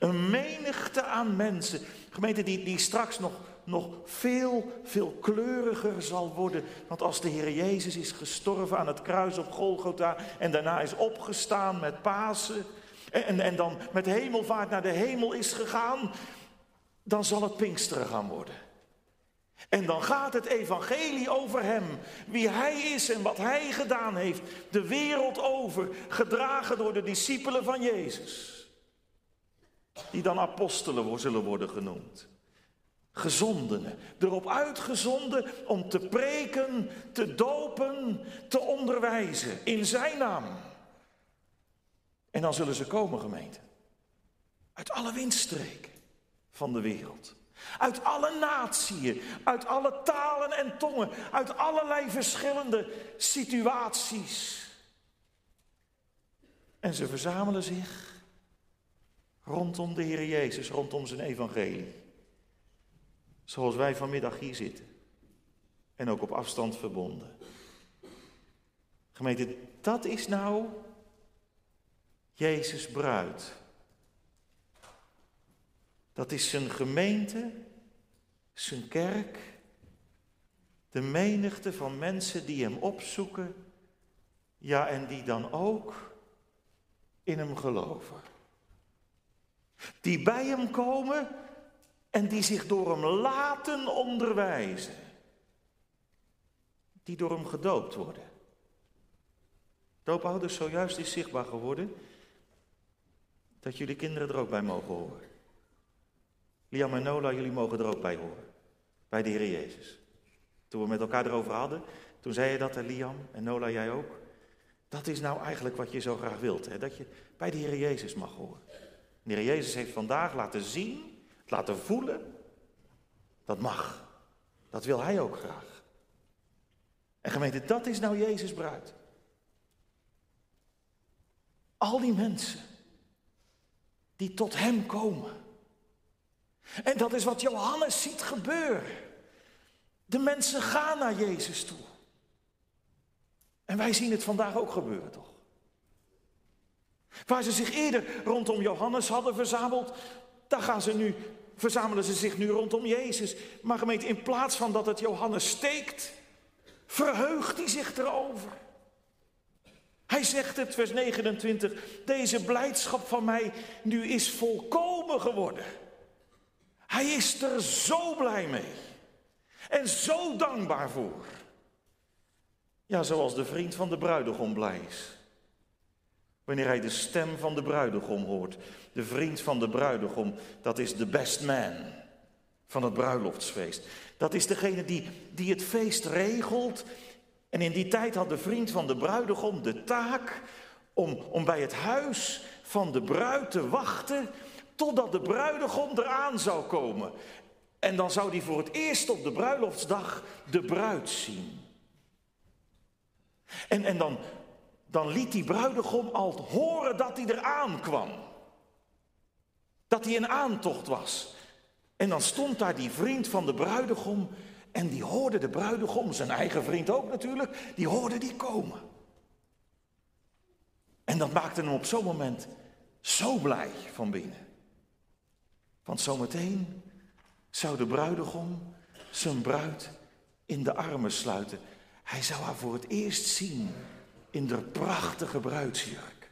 Een menigte aan mensen. Gemeente die, die straks nog, nog veel, veel kleuriger zal worden. Want als de Heer Jezus is gestorven aan het kruis op Golgotha en daarna is opgestaan met Pasen en, en, en dan met hemelvaart naar de hemel is gegaan, dan zal het Pinksteren gaan worden. En dan gaat het evangelie over hem, wie hij is en wat hij gedaan heeft, de wereld over, gedragen door de discipelen van Jezus. Die dan apostelen zullen worden genoemd. Gezondenen, erop uitgezonden om te preken, te dopen, te onderwijzen in zijn naam. En dan zullen ze komen, gemeente. Uit alle windstreken van de wereld. Uit alle natieën, uit alle talen en tongen, uit allerlei verschillende situaties. En ze verzamelen zich rondom de Heer Jezus, rondom zijn evangelie. Zoals wij vanmiddag hier zitten. En ook op afstand verbonden. Gemeente, dat is nou Jezus' bruid. Dat is zijn gemeente, zijn kerk, de menigte van mensen die hem opzoeken, ja, en die dan ook in hem geloven. Die bij hem komen en die zich door hem laten onderwijzen. Die door hem gedoopt worden. Doopouders, zojuist is zichtbaar geworden dat jullie kinderen er ook bij mogen horen. Liam en Nola, jullie mogen er ook bij horen. Bij de Heer Jezus. Toen we met elkaar erover hadden, toen zei je dat, hè, Liam en Nola, jij ook. Dat is nou eigenlijk wat je zo graag wilt, hè? Dat je bij de Heer Jezus mag horen. De Heer Jezus heeft vandaag laten zien, laten voelen, dat mag. Dat wil hij ook graag. En gemeente, dat is nou Jezus' bruid. Al die mensen die tot hem komen. En dat is wat Johannes ziet gebeuren. De mensen gaan naar Jezus toe. En wij zien het vandaag ook gebeuren, toch? Waar ze zich eerder rondom Johannes hadden verzameld, daar gaan ze nu, verzamelen ze zich nu rondom Jezus. Maar gemeente, in plaats van dat het Johannes steekt, verheugt hij zich erover. Hij zegt het, vers negenentwintig, deze blijdschap van mij nu is volkomen geworden. Hij is er zo blij mee en zo dankbaar voor. Ja, zoals de vriend van de bruidegom blij is. Wanneer hij de stem van de bruidegom hoort. De vriend van de bruidegom, dat is de best man van het bruiloftsfeest. Dat is degene die, die het feest regelt. En in die tijd had de vriend van de bruidegom de taak om, om bij het huis van de bruid te wachten totdat de bruidegom eraan zou komen. En dan zou hij voor het eerst op de bruiloftsdag de bruid zien. En, en dan, dan liet die bruidegom al horen dat hij eraan kwam. Dat hij in aantocht was. En dan stond daar die vriend van de bruidegom en die hoorde de bruidegom, zijn eigen vriend ook natuurlijk, die hoorde die komen. En dat maakte hem op zo'n moment zo blij van binnen. Want zometeen zou de bruidegom zijn bruid in de armen sluiten. Hij zou haar voor het eerst zien in de prachtige bruidsjurk.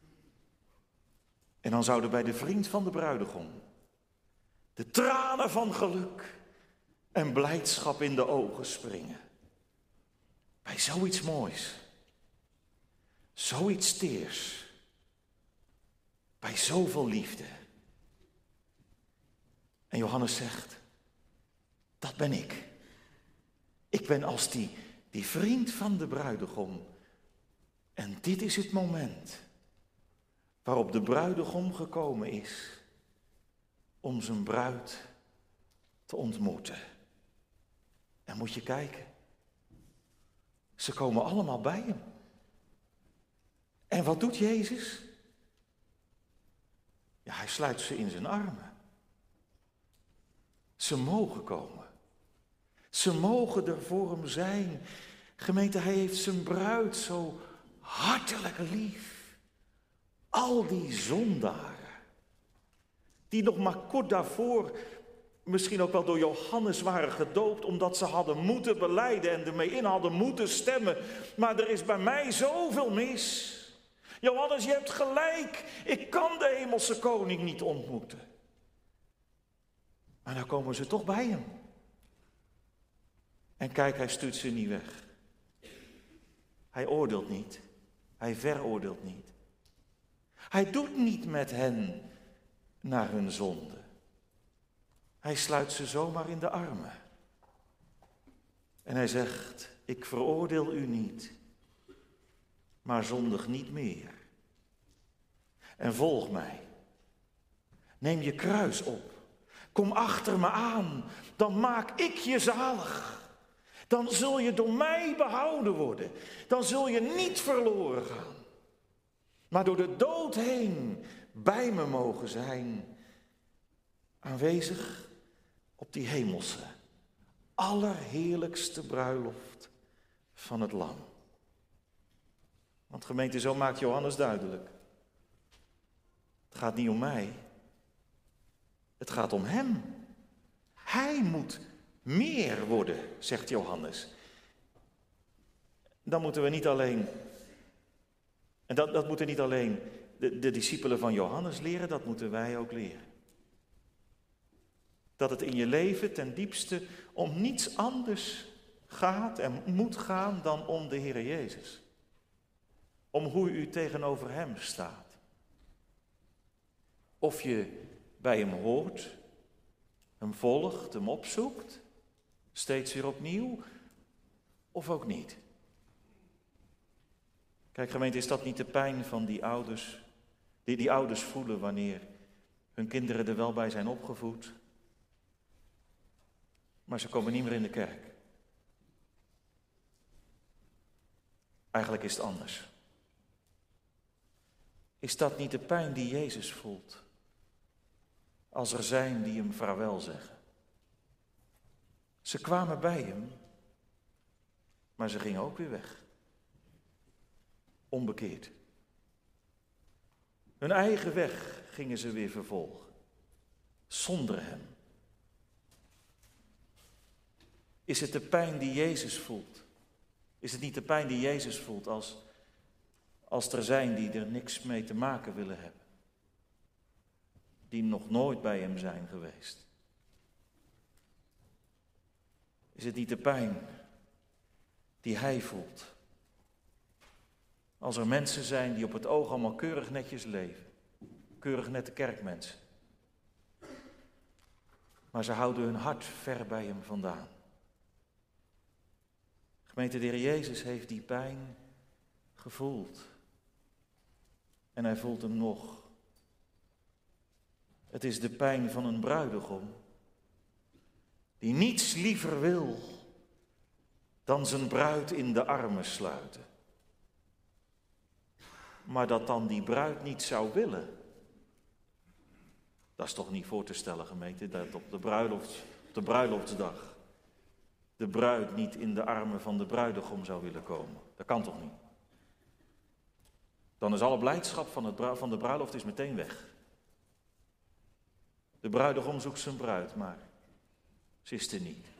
En dan zouden bij de vriend van de bruidegom de tranen van geluk en blijdschap in de ogen springen. Bij zoiets moois. Zoiets teers. Bij zoveel liefde. En Johannes zegt, dat ben ik. Ik ben als die, die vriend van de bruidegom. En dit is het moment waarop de bruidegom gekomen is om zijn bruid te ontmoeten. En moet je kijken, ze komen allemaal bij hem. En wat doet Jezus? Ja, hij sluit ze in zijn armen. Ze mogen komen. Ze mogen er voor hem zijn. Gemeente, hij heeft zijn bruid zo hartelijk lief. Al die zondaren. Die nog maar kort daarvoor misschien ook wel door Johannes waren gedoopt, omdat ze hadden moeten belijden en ermee in hadden moeten stemmen. Maar er is bij mij zoveel mis. Johannes, je hebt gelijk. Ik kan de hemelse koning niet ontmoeten. Maar dan komen ze toch bij hem. En kijk, hij stuurt ze niet weg. Hij oordeelt niet. Hij veroordeelt niet. Hij doet niet met hen naar hun zonde. Hij sluit ze zomaar in de armen. En hij zegt, ik veroordeel u niet, maar zondig niet meer. En volg mij. Neem je kruis op. Kom achter me aan, dan maak ik je zalig. Dan zul je door mij behouden worden. Dan zul je niet verloren gaan. Maar door de dood heen bij me mogen zijn. Aanwezig op die hemelse, allerheerlijkste bruiloft van het Lam. Want gemeente, zo maakt Johannes duidelijk. Het gaat niet om mij. Het gaat om hem. Hij moet meer worden, zegt Johannes. Dan moeten we niet alleen, en dat, dat moeten niet alleen de, de discipelen van Johannes leren, dat moeten wij ook leren. Dat het in je leven ten diepste om niets anders gaat en moet gaan dan om de Heer Jezus. Om hoe u tegenover hem staat. Of je bij hem hoort, hem volgt, hem opzoekt, steeds weer opnieuw, of ook niet. Kijk gemeente, is dat niet de pijn van die ouders, die die ouders voelen wanneer hun kinderen er wel bij zijn opgevoed, maar ze komen niet meer in de kerk. Eigenlijk is het anders. Is dat niet de pijn die Jezus voelt? Als er zijn die hem vaarwel zeggen. Ze kwamen bij hem, maar ze gingen ook weer weg. Onbekeerd. Hun eigen weg gingen ze weer vervolgen. Zonder hem. Is het de pijn die Jezus voelt? Is het niet de pijn die Jezus voelt als, als er zijn die er niks mee te maken willen hebben? Die nog nooit bij hem zijn geweest? Is het niet de pijn die hij voelt? Als er mensen zijn die op het oog allemaal keurig netjes leven. Keurig nette kerkmensen. Maar ze houden hun hart ver bij hem vandaan. Gemeente, de Heer Jezus heeft die pijn gevoeld. En hij voelt hem nog. Het is de pijn van een bruidegom die niets liever wil dan zijn bruid in de armen sluiten. Maar dat dan die bruid niet zou willen. Dat is toch niet voor te stellen, gemeente, dat op de, bruiloft, op de bruiloftsdag de bruid niet in de armen van de bruidegom zou willen komen. Dat kan toch niet? Dan is alle blijdschap van, het, van de bruiloft is meteen weg. De bruidegom zoekt zijn bruid, maar ze is er niet.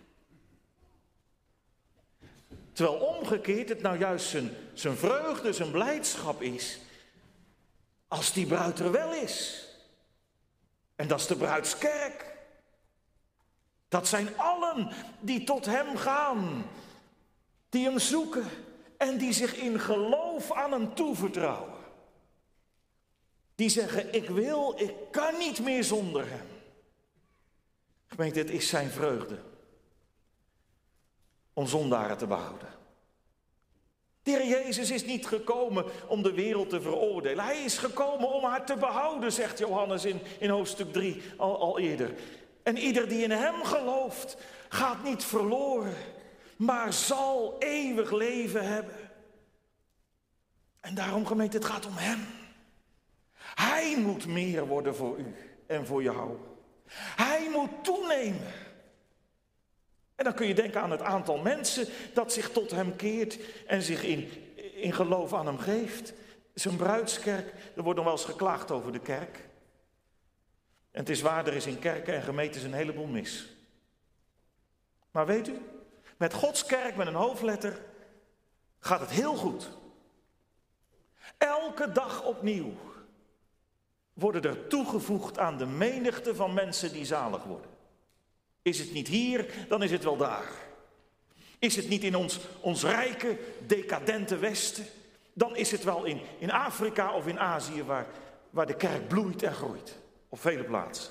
Terwijl omgekeerd het nou juist zijn, zijn vreugde, zijn blijdschap is, als die bruid er wel is. En dat is de bruidskerk. Dat zijn allen die tot hem gaan, die hem zoeken en die zich in geloof aan hem toevertrouwen. Die zeggen, ik wil, ik kan niet meer zonder hem. Gemeente, het is zijn vreugde om zondaren te behouden. De Heer Jezus is niet gekomen om de wereld te veroordelen. Hij is gekomen om haar te behouden, zegt Johannes in, in hoofdstuk drie al, al eerder. En ieder die in hem gelooft, gaat niet verloren, maar zal eeuwig leven hebben. En daarom, gemeente, het gaat om hem. Hij moet meer worden voor u en voor jou. Hij moet toenemen. En dan kun je denken aan het aantal mensen dat zich tot hem keert en zich in, in geloof aan hem geeft. Zijn bruidskerk, er wordt nog wel eens geklaagd over de kerk. En het is waar, er is in kerken en gemeentes een heleboel mis. Maar weet u, met Gods kerk met een hoofdletter gaat het heel goed. Elke dag opnieuw worden er toegevoegd aan de menigte van mensen die zalig worden. Is het niet hier, dan is het wel daar. Is het niet in ons, ons rijke, decadente Westen, dan is het wel in, in Afrika of in Azië waar, waar de kerk bloeit en groeit. Op vele plaatsen.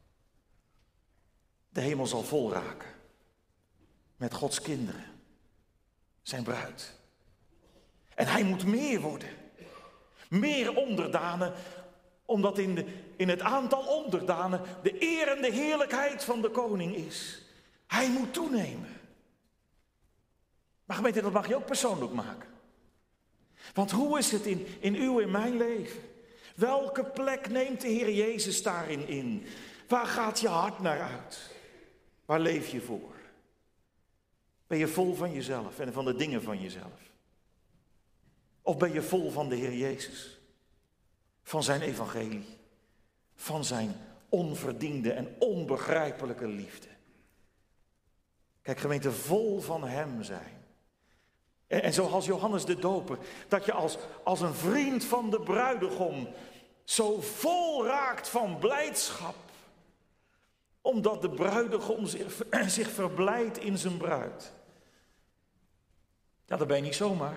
De hemel zal vol raken. Met Gods kinderen. Zijn bruid. En hij moet meer worden. Meer onderdanen. Omdat in, de, in het aantal onderdanen de eer en de heerlijkheid van de koning is. Hij moet toenemen. Maar gemeente, dat mag je ook persoonlijk maken. Want hoe is het in, in uw en mijn leven? Welke plek neemt de Heer Jezus daarin in? Waar gaat je hart naar uit? Waar leef je voor? Ben je vol van jezelf en van de dingen van jezelf? Of ben je vol van de Heer Jezus? Van zijn evangelie? Van zijn onverdiende en onbegrijpelijke liefde? Kijk, gemeente, vol van hem zijn. En, en zoals Johannes de Doper, dat je als, als een vriend van de bruidegom zo vol raakt van blijdschap. Omdat de bruidegom zich, zich verblijdt in zijn bruid. Ja, dat ben je niet zomaar.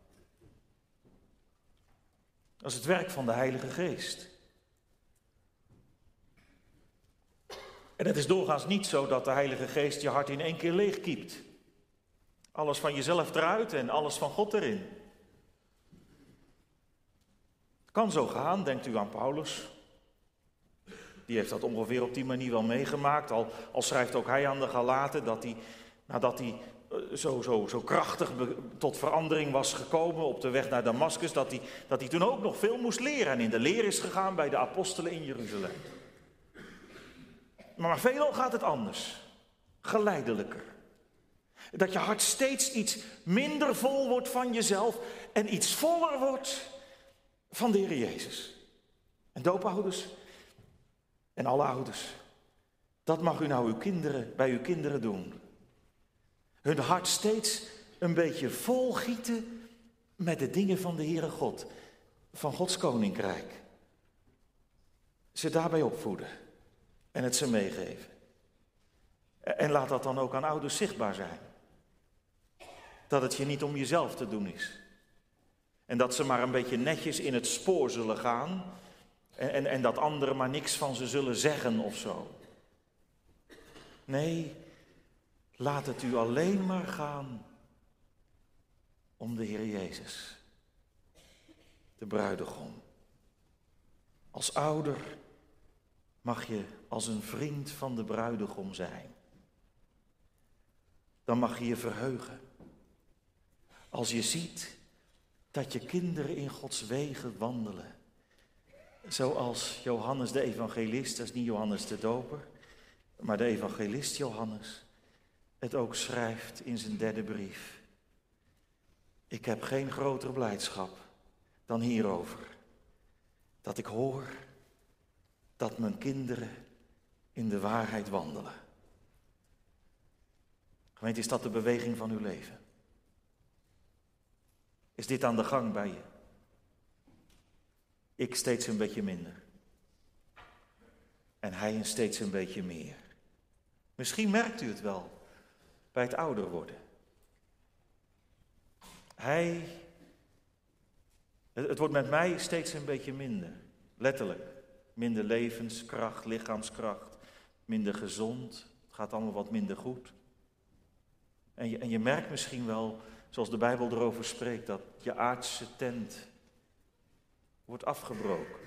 Dat is het werk van de Heilige Geest. En het is doorgaans niet zo dat de Heilige Geest je hart in één keer leegkiept. Alles van jezelf eruit en alles van God erin. Het kan zo gaan, denkt u aan Paulus. Die heeft dat ongeveer op die manier wel meegemaakt. Al, al schrijft ook hij aan de Galaten dat hij, nadat hij zo, zo, zo krachtig be, tot verandering was gekomen op de weg naar Damaskus, dat hij, dat hij toen ook nog veel moest leren en in de leer is gegaan bij de apostelen in Jeruzalem. Maar, maar veelal gaat het anders, geleidelijker. Dat je hart steeds iets minder vol wordt van jezelf en iets voller wordt van de Heer Jezus. En doopouders en alle ouders, dat mag u nou uw kinderen, bij uw kinderen doen. Hun hart steeds een beetje volgieten met de dingen van de Heere God, van Gods koninkrijk. Ze daarbij opvoeden en het ze meegeven. En laat dat dan ook aan ouders zichtbaar zijn. Dat het je niet om jezelf te doen is. En dat ze maar een beetje netjes in het spoor zullen gaan. En, en, en dat anderen maar niks van ze zullen zeggen of zo. Nee, laat het u alleen maar gaan om de Heer Jezus. De bruidegom. Als ouder mag je als een vriend van de bruidegom zijn. Dan mag je je verheugen. Als je ziet dat je kinderen in Gods wegen wandelen. Zoals Johannes de evangelist, dat is niet Johannes de Doper, maar de evangelist Johannes het ook schrijft in zijn derde brief. Ik heb geen grotere blijdschap dan hierover. Dat ik hoor dat mijn kinderen in de waarheid wandelen. Gemeente, is dat de beweging van uw leven? Is dit aan de gang bij je? Ik steeds een beetje minder. En hij een steeds een beetje meer. Misschien merkt u het wel bij het ouder worden. Hij, het wordt met mij steeds een beetje minder. Letterlijk. Minder levenskracht, lichaamskracht. Minder gezond. Het gaat allemaal wat minder goed. En je, en je merkt misschien wel, zoals de Bijbel erover spreekt, dat je aardse tent wordt afgebroken.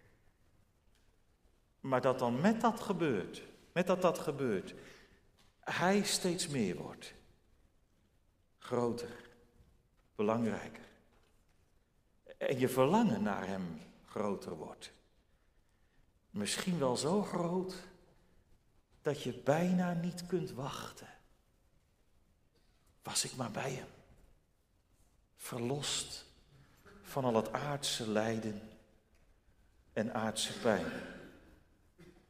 Maar dat dan met dat gebeurt, met dat dat gebeurt, hij steeds meer wordt. Groter, belangrijker. En je verlangen naar hem groter wordt. Misschien wel zo groot dat je bijna niet kunt wachten. Was ik maar bij hem. Verlost van al het aardse lijden en aardse pijn.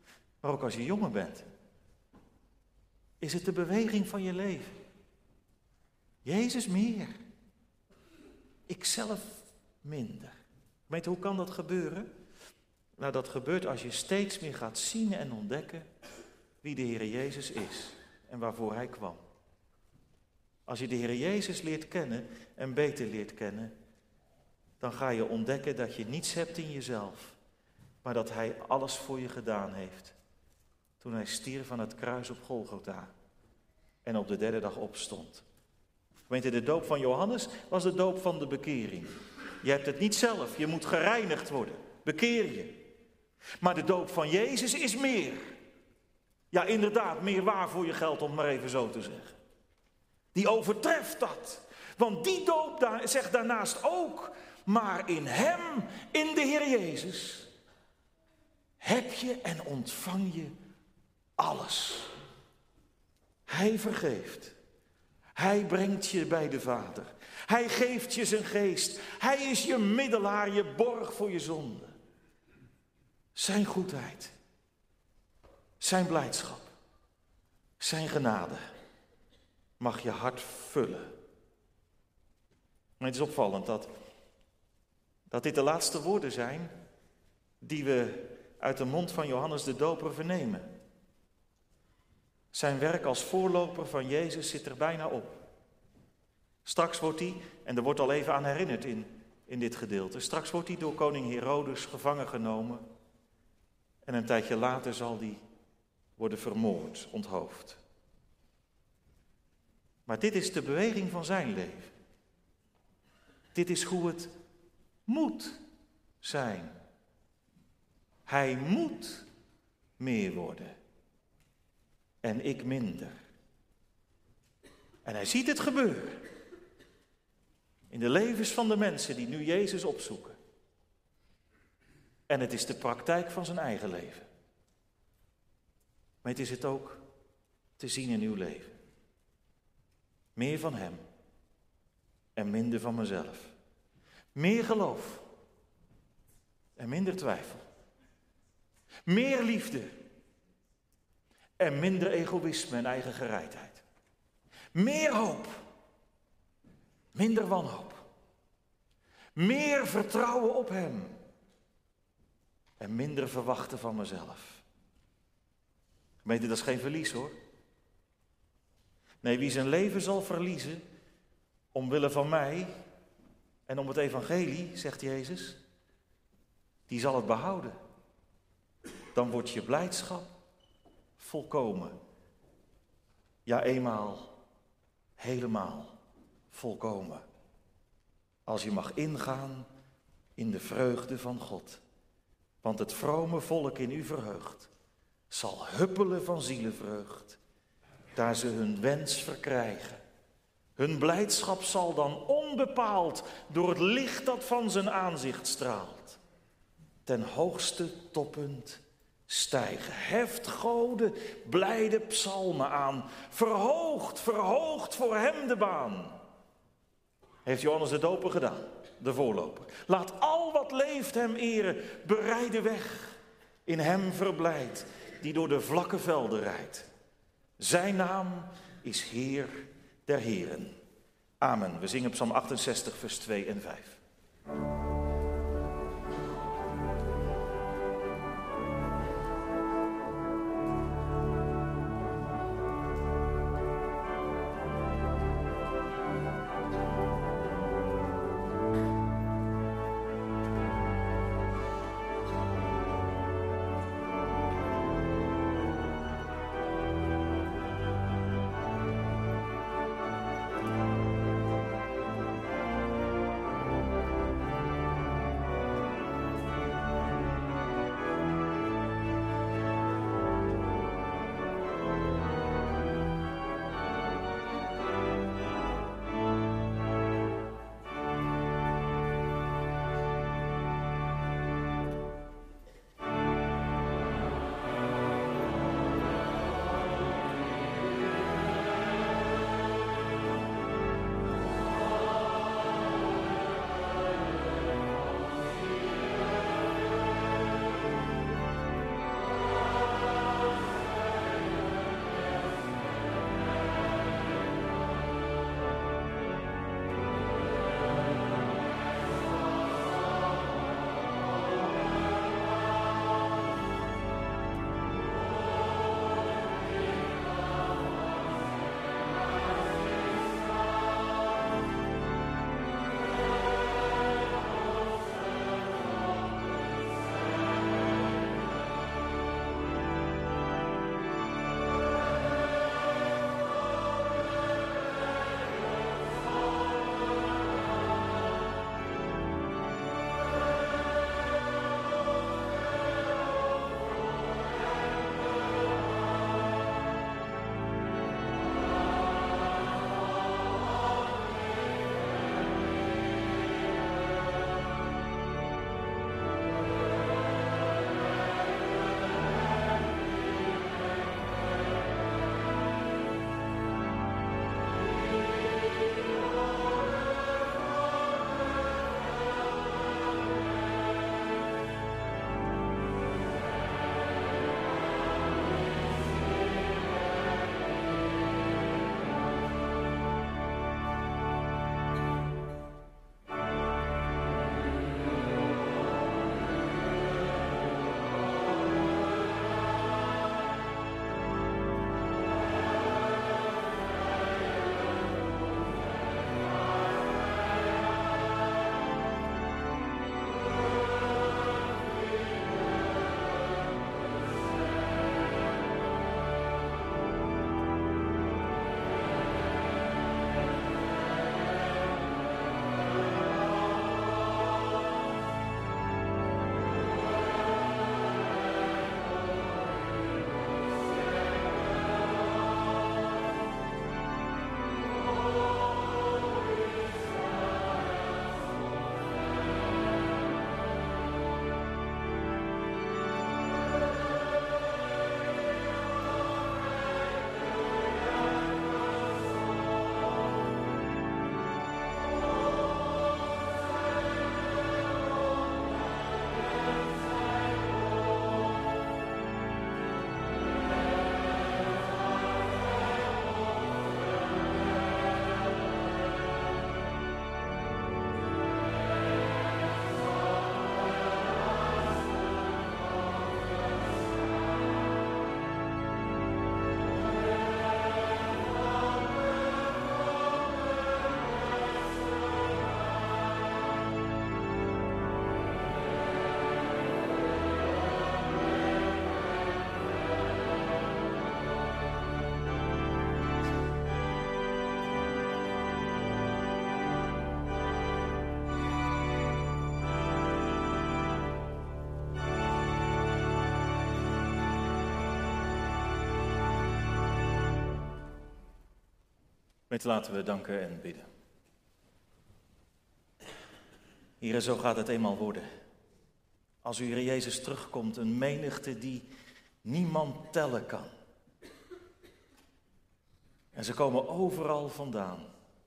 maar ook als je jonger bent. Is het de beweging van je leven? Jezus meer. Ikzelf minder. Weet je, hoe kan dat gebeuren? Nou, dat gebeurt als je steeds meer gaat zien en ontdekken wie de Heer Jezus is en waarvoor Hij kwam. Als je de Heer Jezus leert kennen en beter leert kennen, dan ga je ontdekken dat je niets hebt in jezelf, maar dat Hij alles voor je gedaan heeft. Toen Hij stierf aan het kruis op Golgotha en op de derde dag opstond. Weet je, de doop van Johannes was de doop van de bekering. Je hebt het niet zelf, je moet gereinigd worden. Bekeer je. Maar de doop van Jezus is meer. Ja, inderdaad, meer waar voor je geld, om het maar even zo te zeggen. Die overtreft dat. Want die doop daar, zegt daarnaast ook, maar in Hem, in de Heer Jezus, heb je en ontvang je alles. Hij vergeeft. Hij brengt je bij de Vader. Hij geeft je zijn geest. Hij is je middelaar, je borg voor je zonde. Zijn goedheid. Zijn blijdschap. Zijn genade mag je hart vullen. Maar het is opvallend dat, dat dit de laatste woorden zijn die we uit de mond van Johannes de Doper vernemen. Zijn werk als voorloper van Jezus zit er bijna op. Straks wordt hij, en er wordt al even aan herinnerd in, in dit gedeelte, straks wordt hij door koning Herodes gevangen genomen en een tijdje later zal hij worden vermoord, onthoofd. Maar dit is de beweging van zijn leven. Dit is hoe het moet zijn. Hij moet meer worden. En ik minder. En hij ziet het gebeuren. In de levens van de mensen die nu Jezus opzoeken. En het is de praktijk van zijn eigen leven. Maar het is het ook te zien in uw leven. Meer van hem. En minder van mezelf. Meer geloof. En minder twijfel. Meer liefde. En minder egoïsme en eigen gereidheid. Meer hoop. Minder wanhoop. Meer vertrouwen op hem. En minder verwachten van mezelf. Gemeente, dat is geen verlies hoor. Nee, wie zijn leven zal verliezen, omwille van mij en om het evangelie, zegt Jezus, die zal het behouden. Dan wordt je blijdschap volkomen. Ja, eenmaal, helemaal volkomen. Als je mag ingaan in de vreugde van God. Want het vrome volk in u verheugt, zal huppelen van zielenvreugd, daar ze hun wens verkrijgen. Hun blijdschap zal dan onbepaald door het licht dat van zijn aanzicht straalt, ten hoogste toppunt stijgen. Heft goden blijde psalmen aan, verhoogd, verhoogd voor hem de baan. Heeft Johannes de Doper gedaan, de voorloper. Laat al wat leeft hem eren, bereid de weg, in hem verblijd, die door de vlakke velden rijdt. Zijn naam is Heer der Heren. Amen. We zingen Psalm achtenzestig, vers twee en vijf. Met laten we danken en bidden. Heere, zo gaat het eenmaal worden. Als u, Heer Jezus, terugkomt, een menigte die niemand tellen kan. En ze komen overal vandaan.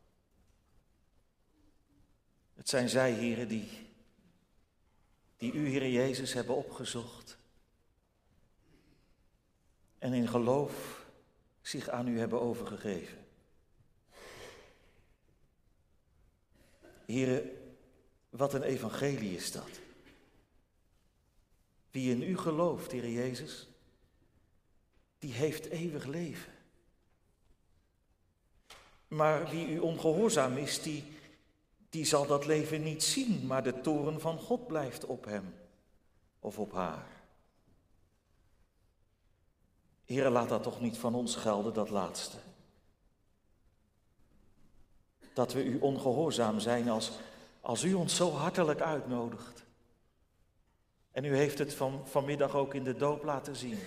Het zijn zij, Heere, die, die u, Heer Jezus, hebben opgezocht. En in geloof zich aan u hebben overgegeven. Heere, wat een evangelie is dat. Wie in u gelooft, Heer Jezus, die heeft eeuwig leven. Maar wie u ongehoorzaam is, die, die zal dat leven niet zien, maar de toorn van God blijft op hem of op haar. Heere, laat dat toch niet van ons gelden, dat laatste. Dat we u ongehoorzaam zijn als, als u ons zo hartelijk uitnodigt. En u heeft het van, vanmiddag ook in de doop laten zien.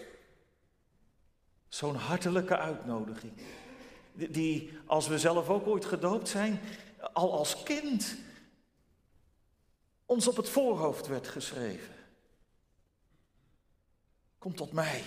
Zo'n hartelijke uitnodiging. Die, die, als we zelf ook ooit gedoopt zijn, al als kind ons op het voorhoofd werd geschreven. Kom tot mij.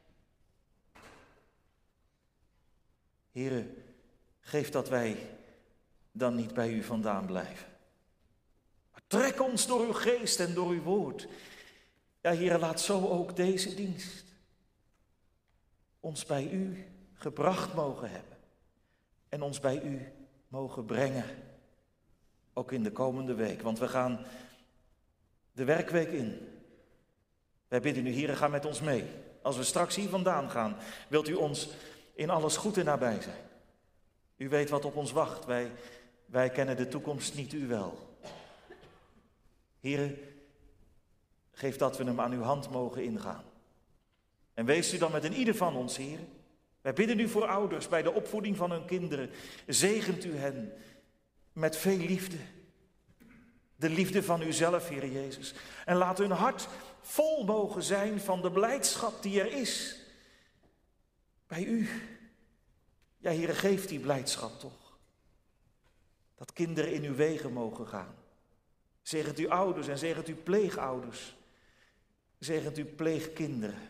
Heere, geef dat wij dan niet bij u vandaan blijven. Maar trek ons door uw geest en door uw woord. Ja, Heere, laat zo ook deze dienst ons bij u gebracht mogen hebben. En ons bij u mogen brengen. Ook in de komende week. Want we gaan de werkweek in. Wij bidden u, Heere, ga met ons mee. Als we straks hier vandaan gaan, wilt u ons in alles goed en nabij zijn. U weet wat op ons wacht. Wij, wij kennen de toekomst niet, u wel. Heere, geef dat we hem aan uw hand mogen ingaan. En wees u dan met een ieder van ons, Heere. Wij bidden u voor ouders bij de opvoeding van hun kinderen. Zegent u hen met veel liefde. De liefde van uzelf, Heere Jezus. En laat hun hart vol mogen zijn van de blijdschap die er is. Bij u. Ja, Heere, geef die blijdschap toch. Dat kinderen in uw wegen mogen gaan. Zegent u ouders en zegent u pleegouders. Zegent u pleegkinderen.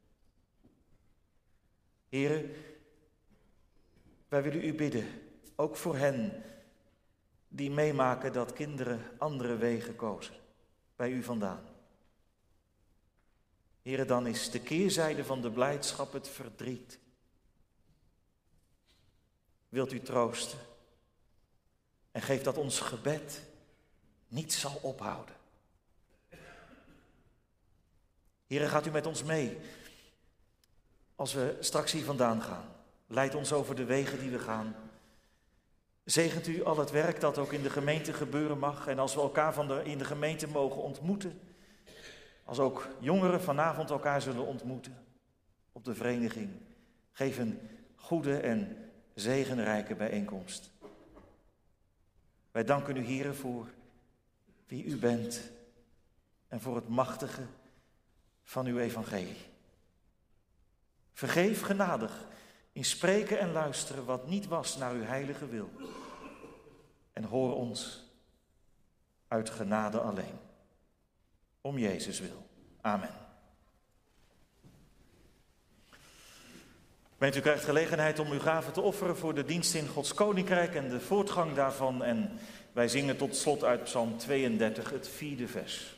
Heere, wij willen u bidden, ook voor hen die meemaken dat kinderen andere wegen kozen, bij u vandaan. Heere, dan is de keerzijde van de blijdschap het verdriet. Wilt u troosten en geef dat ons gebed niet zal ophouden. Heere, gaat u met ons mee als we straks hier vandaan gaan. Leid ons over de wegen die we gaan. Zegent u al het werk dat ook in de gemeente gebeuren mag. En als we elkaar van de, in de gemeente mogen ontmoeten. Als ook jongeren vanavond elkaar zullen ontmoeten op de vereniging. Geef een goede en zegenrijke bijeenkomst. Wij danken u, Heere, voor wie u bent en voor het machtige van uw evangelie. Vergeef genadig in spreken en luisteren wat niet was naar uw heilige wil. En hoor ons uit genade alleen. Om Jezus wil. Amen. Gemeente, u krijgt gelegenheid om uw gaven te offeren voor de dienst in Gods Koninkrijk en de voortgang daarvan. En wij zingen tot slot uit Psalm tweeëndertig, het vierde vers.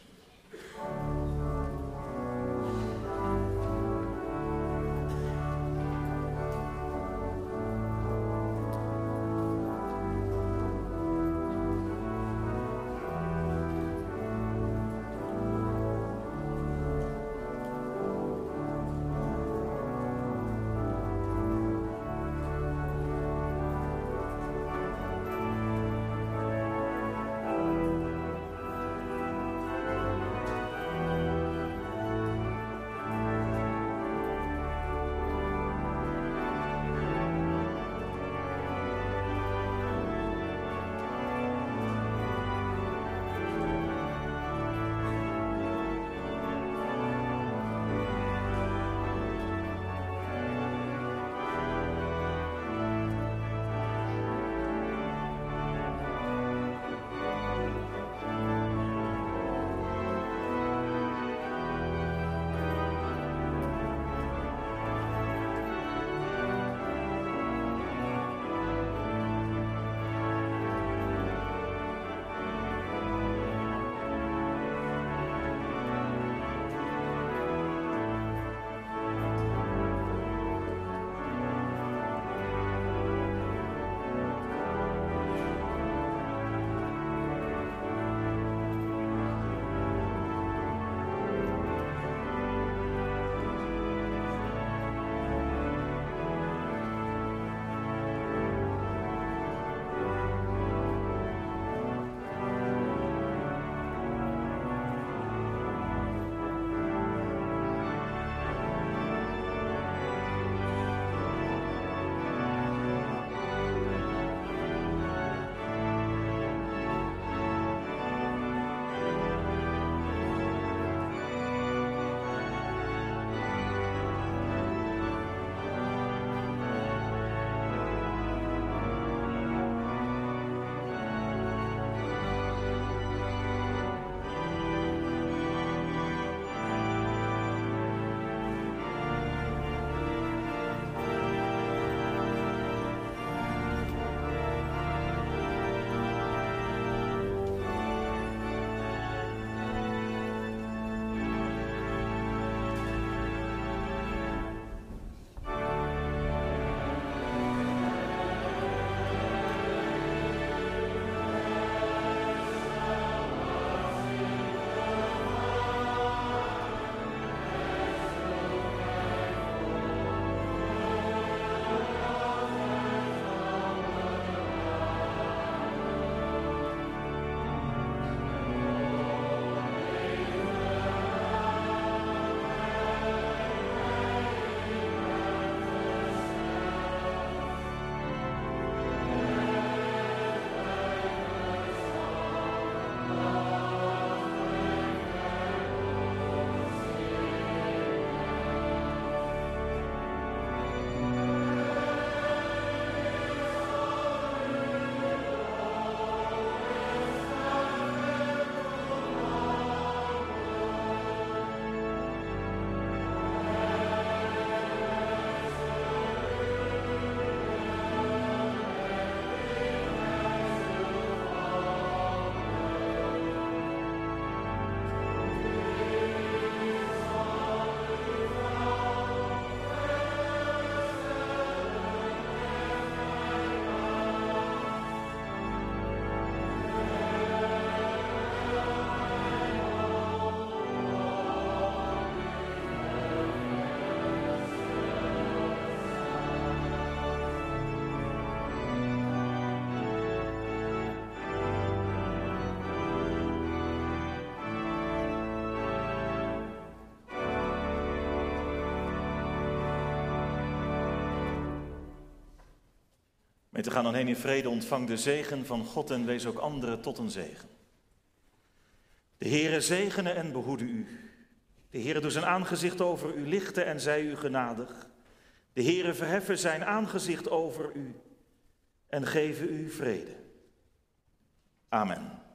Gemeente, ga dan heen in vrede, ontvang de zegen van God en wees ook anderen tot een zegen. De Heere zegene en behoede u. De Heere doet zijn aangezicht over u lichten en zij u genadig. De Heere verheffe zijn aangezicht over u en geven u vrede. Amen.